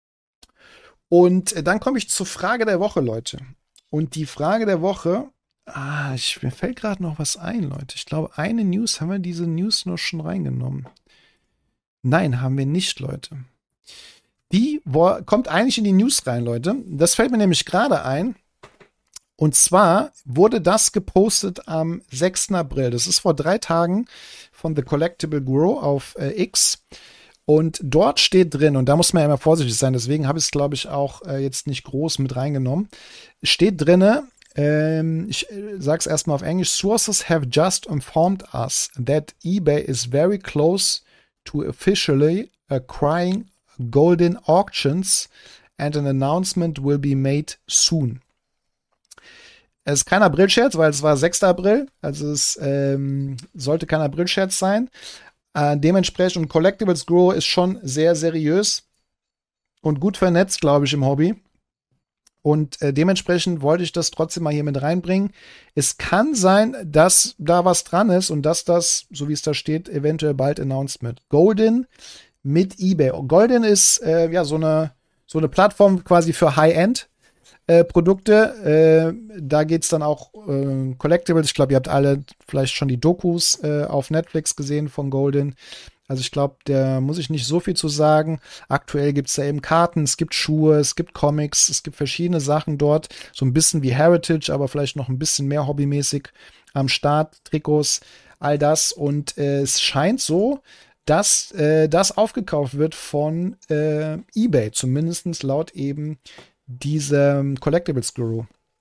Und äh, dann komme ich zur Frage der Woche, Leute. Und die Frage der Woche, ah, ich, mir fällt gerade noch was ein, Leute. Ich glaube, eine News, haben wir diese News noch schon reingenommen? Nein, haben wir nicht, Leute. Die wo, kommt eigentlich in die News rein, Leute. Das fällt mir nämlich gerade ein. Und zwar wurde das gepostet am sechsten April. Das ist vor drei Tagen von The Collectible Grow auf äh, X. Und dort steht drin, und da muss man ja immer vorsichtig sein, deswegen habe ich es, glaube ich, auch äh, jetzt nicht groß mit reingenommen. Steht drinne, ähm, ich äh, sage es erstmal auf Englisch, Sources have just informed us that eBay is very close to officially acquiring Goldin Auctions and an announcement will be made soon. Es ist kein Aprilscherz, weil es war sechster April, also es ähm, sollte kein Aprilscherz sein. Äh, dementsprechend, und Collectibles Grow ist schon sehr seriös und gut vernetzt, glaube ich, im Hobby. Und äh, dementsprechend wollte ich das trotzdem mal hier mit reinbringen. Es kann sein, dass da was dran ist und dass das, so wie es da steht, eventuell bald announced wird. Goldin mit eBay. Goldin ist äh, ja so eine, so eine Plattform quasi für High-End. Äh, Produkte, äh, da geht's dann auch äh, Collectibles. Ich glaube, ihr habt alle vielleicht schon die Dokus äh, auf Netflix gesehen von Goldin. Also ich glaube, da muss ich nicht so viel zu sagen. Aktuell gibt's da eben Karten, es gibt Schuhe, es gibt Comics, es gibt verschiedene Sachen dort. So ein bisschen wie Heritage, aber vielleicht noch ein bisschen mehr hobbymäßig am Start. Trikots, all das. Und äh, es scheint so, dass äh, das aufgekauft wird von äh, eBay, zumindest laut eben diesem Collectibles Guru.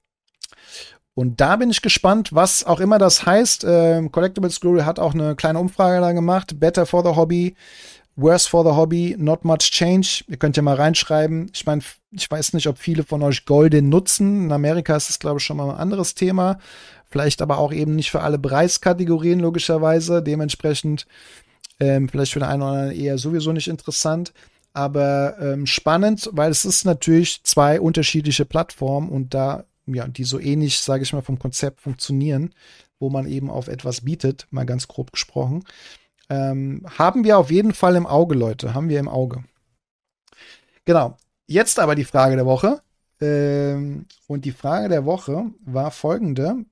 Und da bin ich gespannt, was auch immer das heißt. Ähm, Collectibles Guru hat auch eine kleine Umfrage da gemacht. Better for the Hobby, worse for the Hobby, not much change. Ihr könnt ja mal reinschreiben. Ich meine, ich weiß nicht, ob viele von euch Goldin nutzen. In Amerika ist es, glaube ich, schon mal ein anderes Thema. Vielleicht aber auch eben nicht für alle Preiskategorien, logischerweise. Dementsprechend ähm, vielleicht für den einen oder anderen eher sowieso nicht interessant. Aber ähm, spannend, weil es ist natürlich zwei unterschiedliche Plattformen und da, ja, die so ähnlich, sage ich mal, vom Konzept funktionieren, wo man eben auf etwas bietet, mal ganz grob gesprochen. Ähm, haben wir auf jeden Fall im Auge, Leute, haben wir im Auge. Genau, jetzt aber die Frage der Woche. Ähm, und die Frage der Woche war folgende.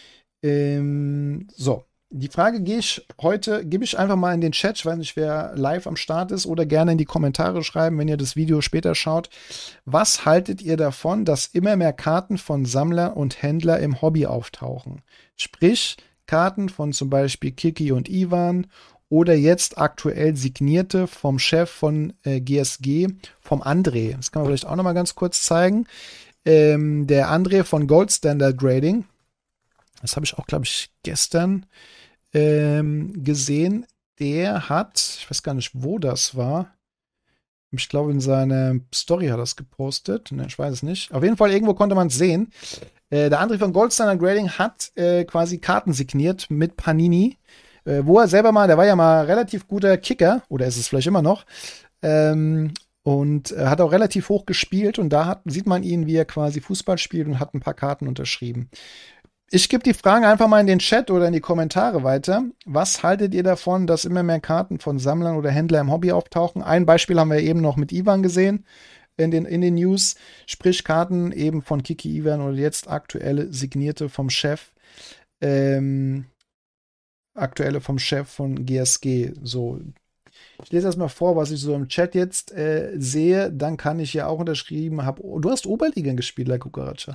Ähm, so. Die Frage gehe ich heute, gebe ich einfach mal in den Chat, ich weiß nicht, wer live am Start ist, oder gerne in die Kommentare schreiben, wenn ihr das Video später schaut. Was haltet ihr davon, dass immer mehr Karten von Sammler und Händler im Hobby auftauchen? Sprich, Karten von zum Beispiel Kiki und Ivan oder jetzt aktuell signierte vom Chef von äh, G S G, vom André. Das kann man vielleicht auch noch mal ganz kurz zeigen. Ähm, der André von Gold Standard Grading. Das habe ich auch, glaube ich, gestern ähm, gesehen. Der hat, ich weiß gar nicht, wo das war. Ich glaube, in seiner Story hat er es gepostet. Ne, ich weiß es nicht. Auf jeden Fall, irgendwo konnte man es sehen. Äh, der André von Gold Standard Grading hat äh, quasi Karten signiert mit Panini. Äh, wo er selber mal, der war ja mal relativ guter Kicker, oder ist es vielleicht immer noch. Ähm, und er hat auch relativ hoch gespielt. Und da hat, sieht man ihn, wie er quasi Fußball spielt und hat ein paar Karten unterschrieben. Ich gebe die Fragen einfach mal in den Chat oder in die Kommentare weiter. Was haltet ihr davon, dass immer mehr Karten von Sammlern oder Händlern im Hobby auftauchen? Ein Beispiel haben wir eben noch mit Ivan gesehen in den, in den News. Sprich Karten eben von Kiki Ivan oder jetzt aktuelle signierte vom Chef. Ähm, aktuelle vom Chef von G S G. So. Ich lese erstmal vor, was ich so im Chat jetzt äh, sehe. Dann kann ich ja auch unterschrieben haben. Oh, du hast Oberliga gespielt, La Cucaracha.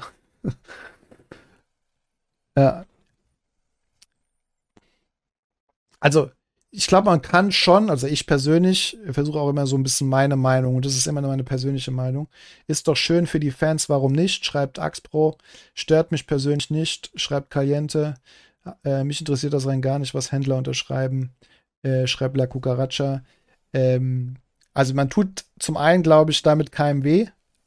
Ja. Also, ich glaube, man kann schon, also ich persönlich versuche auch immer so ein bisschen meine Meinung, und das ist immer nur meine persönliche Meinung. Ist doch schön für die Fans, warum nicht? Schreibt Axpro, stört mich persönlich nicht, schreibt Caliente. Äh, mich interessiert das rein gar nicht, was Händler unterschreiben. Äh, schreibt La Cucaracha. Ähm, also man tut zum einen, glaube ich, damit keinem weh.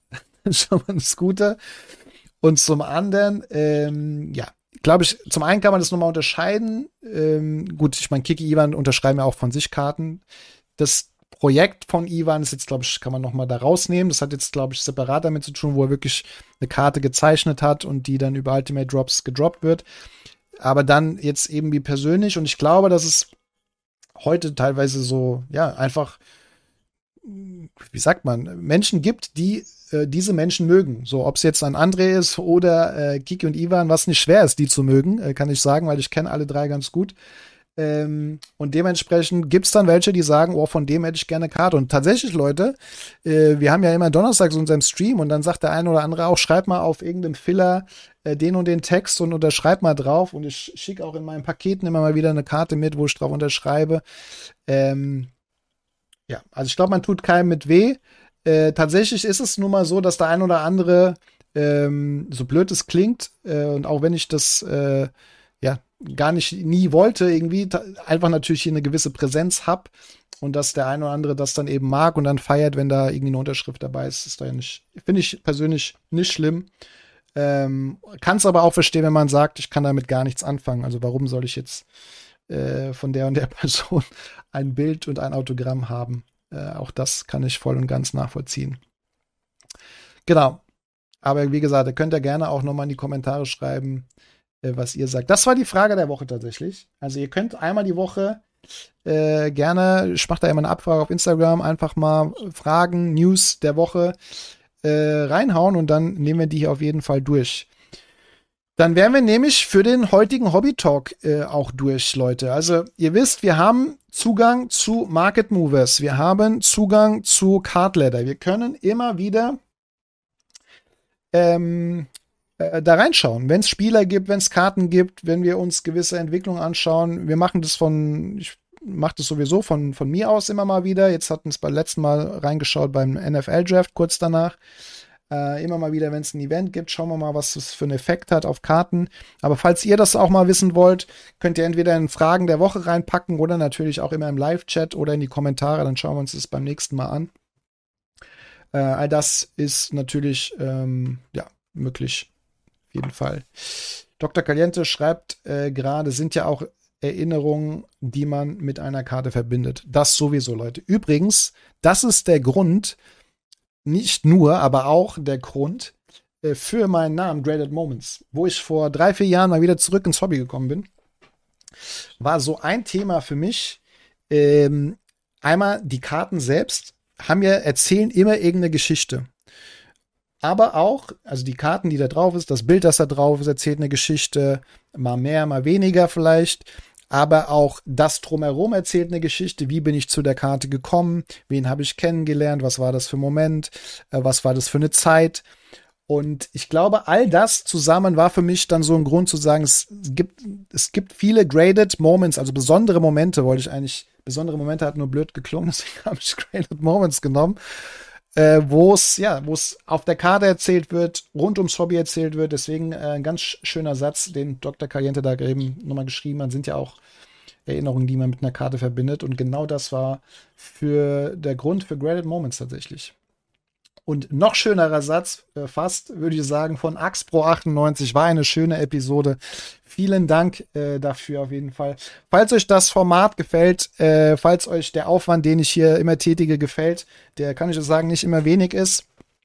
schon mal das Gute. Und zum anderen, ähm, ja, glaube ich, zum einen kann man das nochmal unterscheiden. Ähm, gut, ich meine, Kiki Ivan unterschreiben ja auch von sich Karten. Das Projekt von Ivan ist jetzt, glaube ich, kann man nochmal da rausnehmen. Das hat jetzt, glaube ich, separat damit zu tun, wo er wirklich eine Karte gezeichnet hat und die dann über Ultimate Drops gedroppt wird. Aber dann jetzt eben wie persönlich. Und ich glaube, dass es heute teilweise so, ja, einfach, wie sagt man, Menschen gibt, die äh, diese Menschen mögen. So, ob es jetzt ein André ist oder äh, Kiki und Ivan, was nicht schwer ist, die zu mögen, äh, kann ich sagen, weil ich kenne alle drei ganz gut. Ähm, und dementsprechend gibt es dann welche, die sagen, oh, von dem hätte ich gerne eine Karte. Und tatsächlich, Leute, äh, wir haben ja immer donnerstags unseren Stream und dann sagt der eine oder andere auch, schreib mal auf irgendeinem Filler äh, den und den Text und unterschreib mal drauf. Und ich schicke auch in meinen Paketen immer mal wieder eine Karte mit, wo ich drauf unterschreibe. Ähm, ja, also ich glaube, man tut keinem mit weh. Äh, tatsächlich ist es nun mal so, dass der ein oder andere, ähm, so blöd es klingt, äh, und auch wenn ich das äh, ja gar nicht nie wollte, irgendwie einfach natürlich hier eine gewisse Präsenz hab und dass der ein oder andere das dann eben mag und dann feiert, wenn da irgendwie eine Unterschrift dabei ist, ist da ja nicht, finde ich persönlich nicht schlimm. Ähm, kann es aber auch verstehen, wenn man sagt, ich kann damit gar nichts anfangen. Also warum soll ich jetzt äh, von der und der Person ein Bild und ein Autogramm haben? Äh, auch das kann ich voll und ganz nachvollziehen. Genau. Aber wie gesagt, ihr könnt ja gerne auch nochmal in die Kommentare schreiben, äh, was ihr sagt. Das war die Frage der Woche tatsächlich. Also ihr könnt einmal die Woche äh, gerne, ich mache da immer eine Abfrage auf Instagram, einfach mal Fragen, News der Woche äh, reinhauen und dann nehmen wir die hier auf jeden Fall durch. Dann wären wir nämlich für den heutigen Hobby-Talk äh, auch durch, Leute. Also ihr wisst, wir haben Zugang zu Market Movers. Wir haben Zugang zu Card Ladder. Wir können immer wieder ähm, äh, da reinschauen. Wenn es Spieler gibt, wenn es Karten gibt, wenn wir uns gewisse Entwicklungen anschauen. Wir machen das von, ich mache das sowieso von, von mir aus immer mal wieder. Jetzt hatten wir es beim letzten Mal reingeschaut beim N F L-Draft kurz danach. Äh, immer mal wieder, wenn es ein Event gibt, schauen wir mal, was das für einen Effekt hat auf Karten. Aber falls ihr das auch mal wissen wollt, könnt ihr entweder in Fragen der Woche reinpacken oder natürlich auch immer im Live-Chat oder in die Kommentare. Dann schauen wir uns das beim nächsten Mal an. Äh, all das ist natürlich ähm, ja, möglich. Auf jeden Fall. Doktor Caliente schreibt äh, gerade, sind ja auch Erinnerungen, die man mit einer Karte verbindet. Das sowieso, Leute. Übrigens, das ist der Grund, nicht nur, aber auch der Grund äh, für meinen Namen Graded Moments, wo ich vor drei, vier Jahren mal wieder zurück ins Hobby gekommen bin, war so ein Thema für mich. Ähm, einmal die Karten selbst haben ja, erzählen immer irgendeine Geschichte. Aber auch, also die Karten, die da drauf ist, das Bild, das da drauf ist, erzählt eine Geschichte, mal mehr, mal weniger vielleicht. Aber auch das Drumherum erzählt eine Geschichte. Wie bin ich zu der Karte gekommen? Wen habe ich kennengelernt? Was war das für ein Moment? Äh, was war das für eine Zeit? Und ich glaube, all das zusammen war für mich dann so ein Grund zu sagen, es gibt, es gibt viele Graded Moments, also besondere Momente, wollte ich eigentlich, besondere Momente hat nur blöd geklungen, deswegen habe ich Graded Moments genommen, äh, wo es, ja, wo es auf der Karte erzählt wird, rund ums Hobby erzählt wird. Deswegen äh, ein ganz schöner Satz, den Doktor Caliente da eben nochmal geschrieben hat, sind ja auch Erinnerungen, die man mit einer Karte verbindet. Und genau das war für der Grund für Graded Moments tatsächlich. Und noch schönerer Satz, äh, fast, würde ich sagen, von Axpro achtundneunzig. War eine schöne Episode. Vielen Dank äh, dafür auf jeden Fall. Falls euch das Format gefällt, äh, falls euch der Aufwand, den ich hier immer tätige, gefällt, der, kann ich euch sagen, nicht immer wenig ist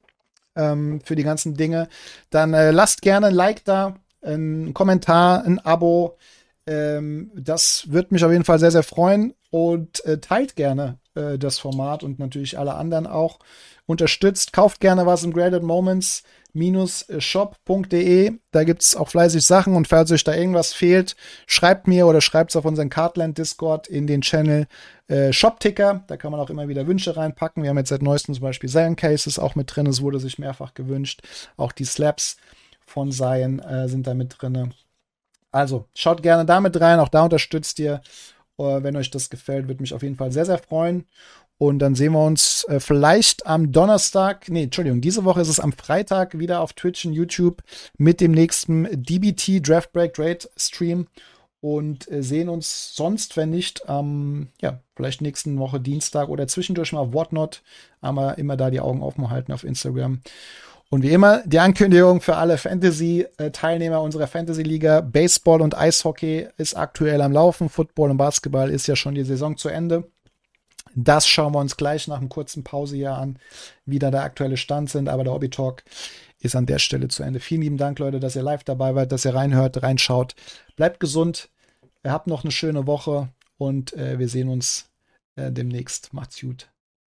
ähm, für die ganzen Dinge, dann äh, lasst gerne ein Like da, ein Kommentar, ein Abo. Ähm, das wird mich auf jeden Fall sehr, sehr freuen. Und äh, teilt gerne äh, das Format und natürlich alle anderen auch. Unterstützt, kauft gerne was im Graded Moments shop punkt de. Da gibt es auch fleißig Sachen und falls euch da irgendwas fehlt, schreibt mir oder schreibt es auf unseren Cardland Discord in den Channel äh, Shop-Ticker. Da kann man auch immer wieder Wünsche reinpacken. Wir haben jetzt seit neuestem zum Beispiel Zion Cases auch mit drin. Es wurde sich mehrfach gewünscht. Auch die Slabs von Zion äh, sind da mit drin. Also schaut gerne da mit rein. Auch da unterstützt ihr. Uh, wenn euch das gefällt, würde mich auf jeden Fall sehr, sehr freuen. Und dann sehen wir uns äh, vielleicht am Donnerstag, nee, Entschuldigung, diese Woche ist es am Freitag wieder auf Twitch und YouTube mit dem nächsten D B T Draft Break Trade Stream und äh, sehen uns sonst, wenn nicht, am, ähm, ja, vielleicht nächsten Woche Dienstag oder zwischendurch mal auf Whatnot, aber immer da die Augen offen halten auf Instagram. Und wie immer, die Ankündigung für alle Fantasy-Teilnehmer unserer Fantasy-Liga. Baseball und Eishockey ist aktuell am Laufen. Football und Basketball ist ja schon die Saison zu Ende. Das schauen wir uns gleich nach einem kurzen Pause hier an, wie da der aktuelle Stand sind. Aber der Hobby Talk ist an der Stelle zu Ende. Vielen lieben Dank, Leute, dass ihr live dabei wart, dass ihr reinhört, reinschaut. Bleibt gesund. Ihr habt noch eine schöne Woche und äh, wir sehen uns äh, demnächst. Macht's gut.